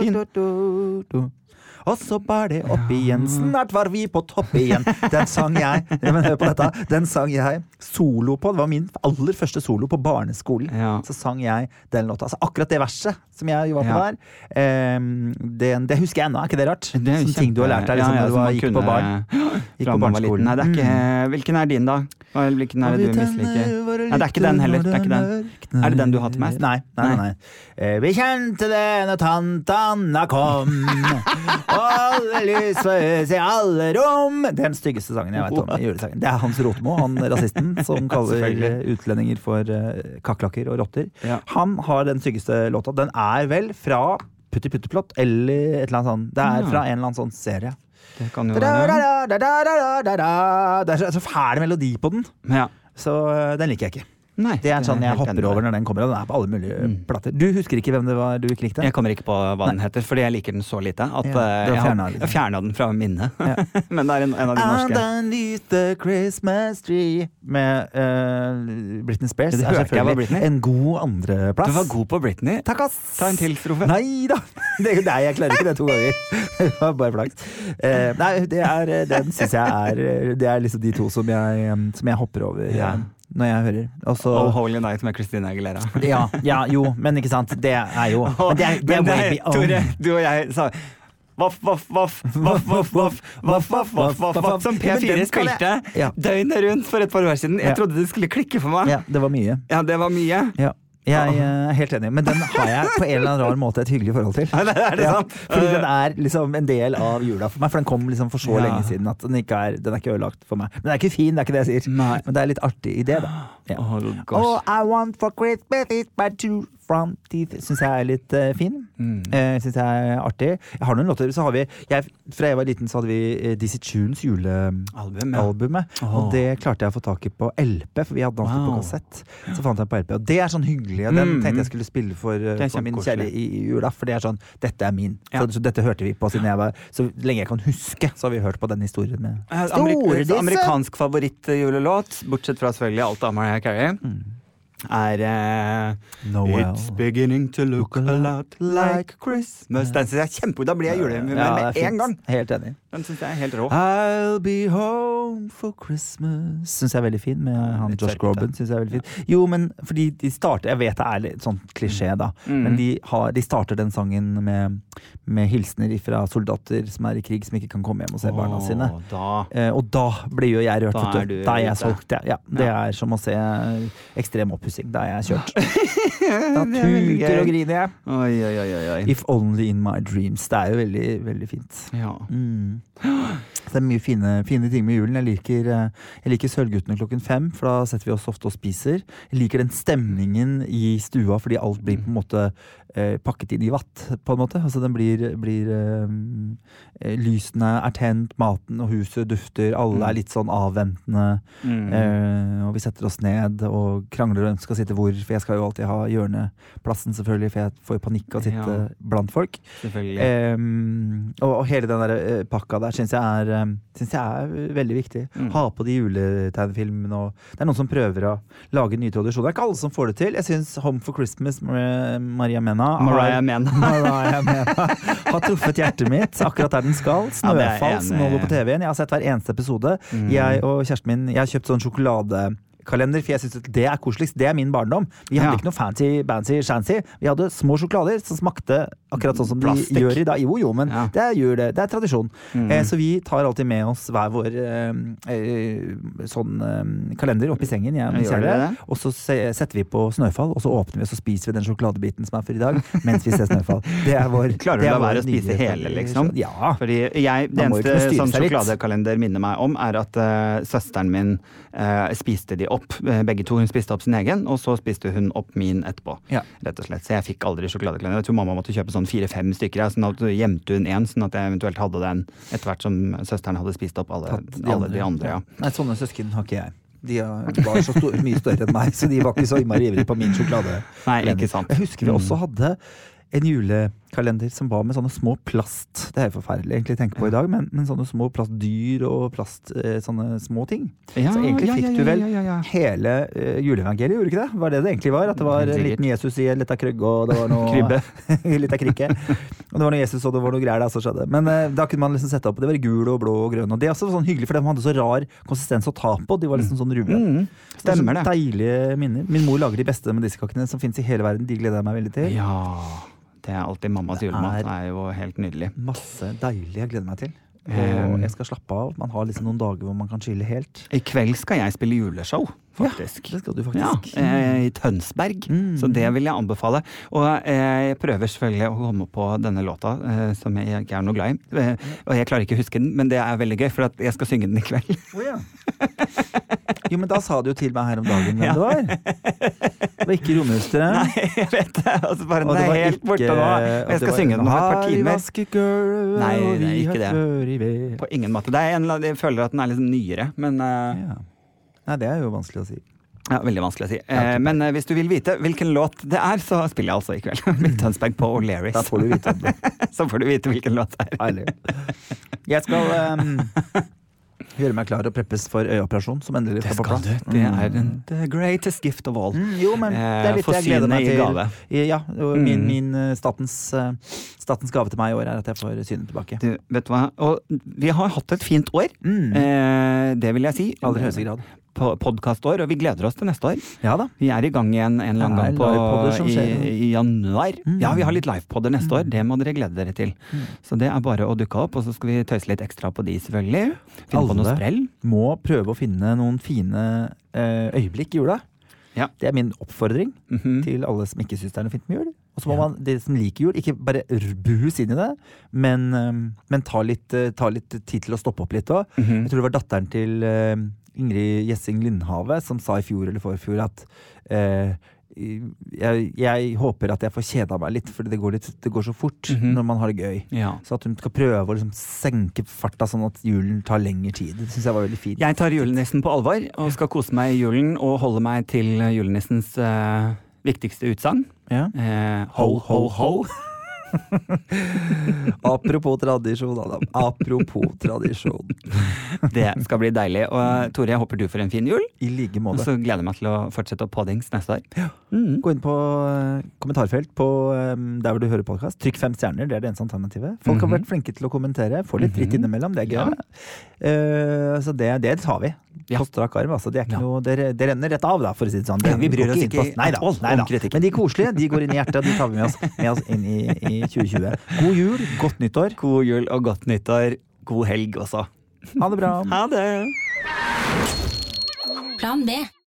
fin. Og så bar det opp igjen, snart var vi på topp igjen. Den sang jeg, ja, men hør på dette, den sang jeg solo på, det var min aller første solo på barneskolen. Ja. Så sang jeg den låta, altså akkurat det verset som jeg var på Ja. der, ehm, det, det husker jeg ennå, er ikke det rart? Det er jo Sånne ting du har lært deg liksom, Ja, ja, når du som var, man gikk på kunne- barn. Gikk fra på man var liten. barneskolen. Nei, det er ikke, Mm. hvilken er din, da? Eller Hvilken er det du misliker? Nei, det er ikke den heller. Det er, ikke den. Er det den du har hatt mest? Nei, nei, nei, nei. Eh, Vi kjente det når tante Anna kom. Alle lys for i alle rom. Det er den styggeste sangen jeg vet om i julesangen. Det er Hans Rotmo, han rasisten som kaller Selvfølgelig. utlendinger for uh, kakerlakker og rotter. Ja. Han har den styggeste låta. Den er vel fra Putti Putteplott eller et eller annet sånt. Det er Ja. fra en eller annen sånn serie. Det kan jo Da, være. da, da, da, da, da, da. Det er så, så fæl melodi på den, Ja. så uh, den liker jeg ikke. Nei, Det er sånn jeg helt hopper enig med over deg. når den kommer, og den er på alle mulige Mm. plater. Du husker ikke hvem det var du ikke likte? Jeg kommer ikke på hva den heter, fordi jeg liker den så lite at Ja, eh, du har jeg har fjernet den. jeg fjerna den fra minnet. Ja. Men det er en, en av de norske. Underneath the Christmas tree med uh, Britney Spears. Det er hørte jeg var selvfølgelig Britney. en god andreplass. Du var god på Britney. Takk, ass! Ta en til strofe. Nei da! Det, nei, jeg klarer ikke det to ganger. Det var bare flaks. Eh, nei, det er, den syns jeg er Det er liksom de to som jeg, um, som jeg hopper over Ja. eh, når jeg hører. Og så Oh Holy Night med Christina Aguilera. ja, ja, jo, men ikke sant. Det er jo Men det er, det er Men way beyond. Tore, du og jeg sa Voff, voff, voff, voff, voff, voff, voff, voff, voff, voff, voff, som P Men fire den skal jeg- spilte Ja. døgnet rundt for et par år siden. Ja. Jeg trodde det skulle klikke for meg. Ja, det var mye. Ja, det var mye. Ja. Jeg eh, er helt enig, men den har jeg på en eller annen rar måte et hyggelig forhold til. Er det, er det Ja, sant? fordi den er liksom en del av jula for meg, for den kom liksom for så Ja. lenge siden at den ikke er, den er ikke ødelagt for meg. Men den er ikke fin, det er ikke det jeg sier. Nei. Men det er litt artig idé, da. Ja. Oh, All gosh. I want for Christmas is my two front teeth. Syns jeg er litt eh, fin. Mm. Uh, Syns jeg er artig. Jeg har noen låter, så har vi jeg, Fra jeg var liten, så hadde vi uh, Dizzie Tunes julealbumet. Album, ja. Åh. Og det klarte jeg å få tak i på L P, for vi hadde alltid på Wow. kassett. Så fant jeg på L P, og det er sånn hyggelig. Og den Mm. tenkte jeg skulle spille for, uh, Det er for min kjempekoselig. kjære i, i jula, for det er sånn Dette er min. Ja. Så, så dette hørte vi på siden jeg var Så lenge jeg kan huske, så har vi hørt på den historien med Eh, Store Amerik disse! amerikansk favorittjulelåt, bortsett fra selvfølgelig alt av Mariah Carey, er eh, Noel. It's beginning to look a lot like Christmas. Den synes jeg er kjempegod. Da blir jeg julehumør Ja, med det er en gang. fint. Helt enig. Den synes jeg er helt rå. I'll be home for Christmas Synes jeg er veldig fin med han litt Josh søtt, Groban synes jeg er veldig fin. Jo, men fordi de starter Jeg vet det er litt sånn klisjé da Mm. Men de, har, de starter den sangen med, med hilsner fra soldater som er i krig, som ikke kan komme hjem og se barna Åh, sine. Da. Eh, og da blir jo jeg rørt, Da vet er du. du Da er jeg ute. solgt, ja. ja. Det Ja. er som å se ekstrem oppussing. Da er jeg kjørt. Da Det er veldig tuter og gøy. griner jeg. Oi, oi, oi, oi, oi. If only in my dreams. Det er jo veldig, veldig fint. Ja. Mm. Så det er mye fine, fine ting med julen. Jeg liker, eh, jeg liker Sølvguttene klokken fem, for da setter vi oss ofte og spiser. Jeg liker den stemningen i stua, fordi alt blir på en måte eh, pakket inn i vatt, på en måte. Altså den blir, blir eh, Lysene er tent, maten og huset dufter, alle er litt sånn avventende. Mm. Eh, og vi setter oss ned og krangler om hvem skal sitte hvor, for jeg skal jo alltid ha hjørneplassen, selvfølgelig, for jeg får jo panikk av å sitte Ja. blant folk. Selvfølgelig. Um, og, og hele den der eh, pakka der syns jeg er er, synes jeg er veldig viktig. Mm. Ha på de juletegnefilmene, og det er noen som prøver å lage nye tradisjoner. Det er ikke alle som får det til. Jeg synes Home for Christmas, Maria, Maria Mena, Mariah har, Mena. Mariah Mena har truffet hjertet mitt akkurat der den skal. Ja, det er Snøfall, enig. som nå går på T V-en. Jeg har sett hver eneste episode. Mm. Jeg og kjæresten min, jeg har kjøpt sånn sjokolade kalender, for jeg synes at det er koseligst. Det er min barndom. Vi hadde Ja. ikke noe fancy, fancy, shancy. Vi hadde små sjokolader som smakte akkurat sånn som Plastikk. de gjør i dag. Jo, jo, men Ja. det er jul, det. Det er tradisjon. Mm. Eh, så vi tar alltid med oss hver vår eh, eh, sånn eh, kalender opp i sengen, jeg og min Gjør dere kjære. det? Og så se, setter vi på Snøfall, og så åpner vi og så spiser vi den sjokoladebiten som er for i dag, mens vi ser Snøfall. Det er vår Klarer du det er å la vår være å spise nye hele, liksom? Ja. Fordi jeg, det Man må jo eneste kunne styre sånn seg litt. sjokoladekalender minner meg om, er at uh, søsteren min uh, spiste de opp, uh, begge to. Hun spiste opp sin egen, og så spiste hun opp min etterpå. Ja. Rett og slett. Så jeg fikk aldri sjokoladekalender. Jeg tror mamma måtte kjøpe sånn fire-fem stykker, ja, sånn at du gjemte hun en, sånn at jeg eventuelt hadde den etter hvert som søsteren hadde spist opp alle, Tatt de alle andre. de andre. Ja. Nei, sånne søsken har ikke jeg. De er- de var så stor, mye større enn meg, så de var ikke så innmari ivrige på min sjokolade. Nei, ikke sant. Jeg husker vi Mm. også hadde en julekalender som var med sånne små plast. Det er jo forferdelig egentlig å tenke på i dag, men, men sånne små plastdyr og plast, eh, sånne små ting. Ja, så egentlig ja, fikk ja, du vel ja, ja, ja. hele eh, juleevangeliet, gjorde du ikke det? Var det det egentlig var? At det var Helt en sikkert. liten Jesus i en lita krøgge, og det var noe Krybbe. litt av krikke. Og det var noe Jesus, og det var noe greier der som skjedde. Men eh, da kunne man liksom sette opp, det var gul og blå og grønn, og det er også sånn hyggelig, for de hadde så rar konsistens å ta på. De var liksom sånn rube. Mm, stemmer det. Så deilige minner. Min mor lager de beste medisterkakene som finnes i hele verden. De gleder jeg meg veldig til. Ja, det er alltid mammas Det julemat. er- Det er jo helt nydelig. Masse deilig jeg gleder meg til. Og Um, jeg skal slappe av. Man har liksom noen dager hvor man kan chille helt. I kveld skal jeg spille juleshow, faktisk. Det skal du Ja, faktisk. eh, i Tønsberg. Mm. Så det vil jeg anbefale. Og eh, jeg prøver selvfølgelig å komme på denne låta, eh, som jeg ikke er noe glad i. Eh, og jeg klarer ikke å huske den, men det er veldig gøy, for at jeg skal synge den i kveld. Oh, ja. Jo, men da sa du jo til meg her om dagen hvem Ja. det var. Det var ikke Romehusteren. Nei, jeg vet det. Altså, bare, Og den det var er helt ikke- borte nå. og Jeg det skal var- synge den om et par Her i timer. vaskegulvet, Nei, og det er vi ikke har det. før i ved. På ingen måte. Det er en, eller annen- jeg føler at den er litt nyere, men eh, Ja. Nei, det er jo vanskelig å si. ja, veldig vanskelig å si. Ja, Eh, ok. men eh, hvis du vil vite hvilken låt det er, så spiller jeg altså i kveld. Med Tønsberg på O'Learys. Da får du vite om det. Så får du vite hvilken låt det er. Herlig. Jeg skal um, gjøre meg klar og preppes for øyeoperasjon, som endelig Det står på skal plass. du. Det er den the greatest gift of all. Mm, jo, men det er litt Eh, jeg gleder Få meg synet i til. gave. Ja, og min, Mm. min eh, statens, eh, statens gave til meg i år er at jeg får synet tilbake. Du, vet du hva? Og vi har hatt et fint år. Mm. Eh, det vil jeg si. I aller høyeste grad. På podkastår, og vi gleder oss til neste år. Ja da. Vi er i gang igjen en eller annen Det er gang på, livepodder som i, skjer. i januar. Mm. Ja, vi har litt livepodder neste år. Det må dere glede dere til. Mm. Så det er bare å dukke opp, og så skal vi tøyse litt ekstra på de, selvfølgelig. Finne på Alle. noe sprell. Må prøve å finne noen fine eh, øyeblikk i jula. Ja. Det er min oppfordring Mhm. til alle som ikke syns det er noe fint med jul. Og så må Ja. man, dere som liker jul, ikke bare buhus inn i det, men, eh, men ta, litt, eh, ta litt tid til å stoppe opp litt òg. Mhm. Jeg tror det var datteren til eh, Ingrid Gjessing Lindhave som sa i fjor eller forfjor at eh, jeg, jeg håper at jeg får kjeda meg litt, for det går, litt, det går så fort Mhm. når man har det gøy. Ja. Så at hun skal prøve å liksom senke farta sånn at julen tar lengre tid. Det syns jeg var veldig fint. Jeg tar julenissen på alvor og skal kose meg i julen og holde meg til julenissens eh, viktigste utsagn. Ja. Eh, ho, ho, ho. Apropos tradisjon, Adam. Apropos tradisjon. Det skal bli deilig. Og Tore, jeg håper du får en fin jul. I like Og måte. så gleder jeg meg til å fortsette å poddings neste år. Mm. Gå inn på eh, kommentarfelt på eh, der hvor du hører podkast. Trykk fem stjerner, det er det eneste alternativet. Folk har Mhm. vært flinke til å kommentere. Få litt dritt Mhm. innimellom, det er Ja. gøy. Eh, så det, det tar vi. Ja. På strak arm, altså. Det, er ikke Ja. noe, det, det renner rett av, da, for å si det sånn. Ja, vi Det bryr går oss inn ikke på- Nei da, at all nei da. om kritikken. Men de koselige, de går inn i hjertet, og de tar vi med oss, med oss inn i, i tjue tjue. God jul, godt nyttår. God jul og godt nyttår. God helg også. Ha det bra. Ha det! Plan B.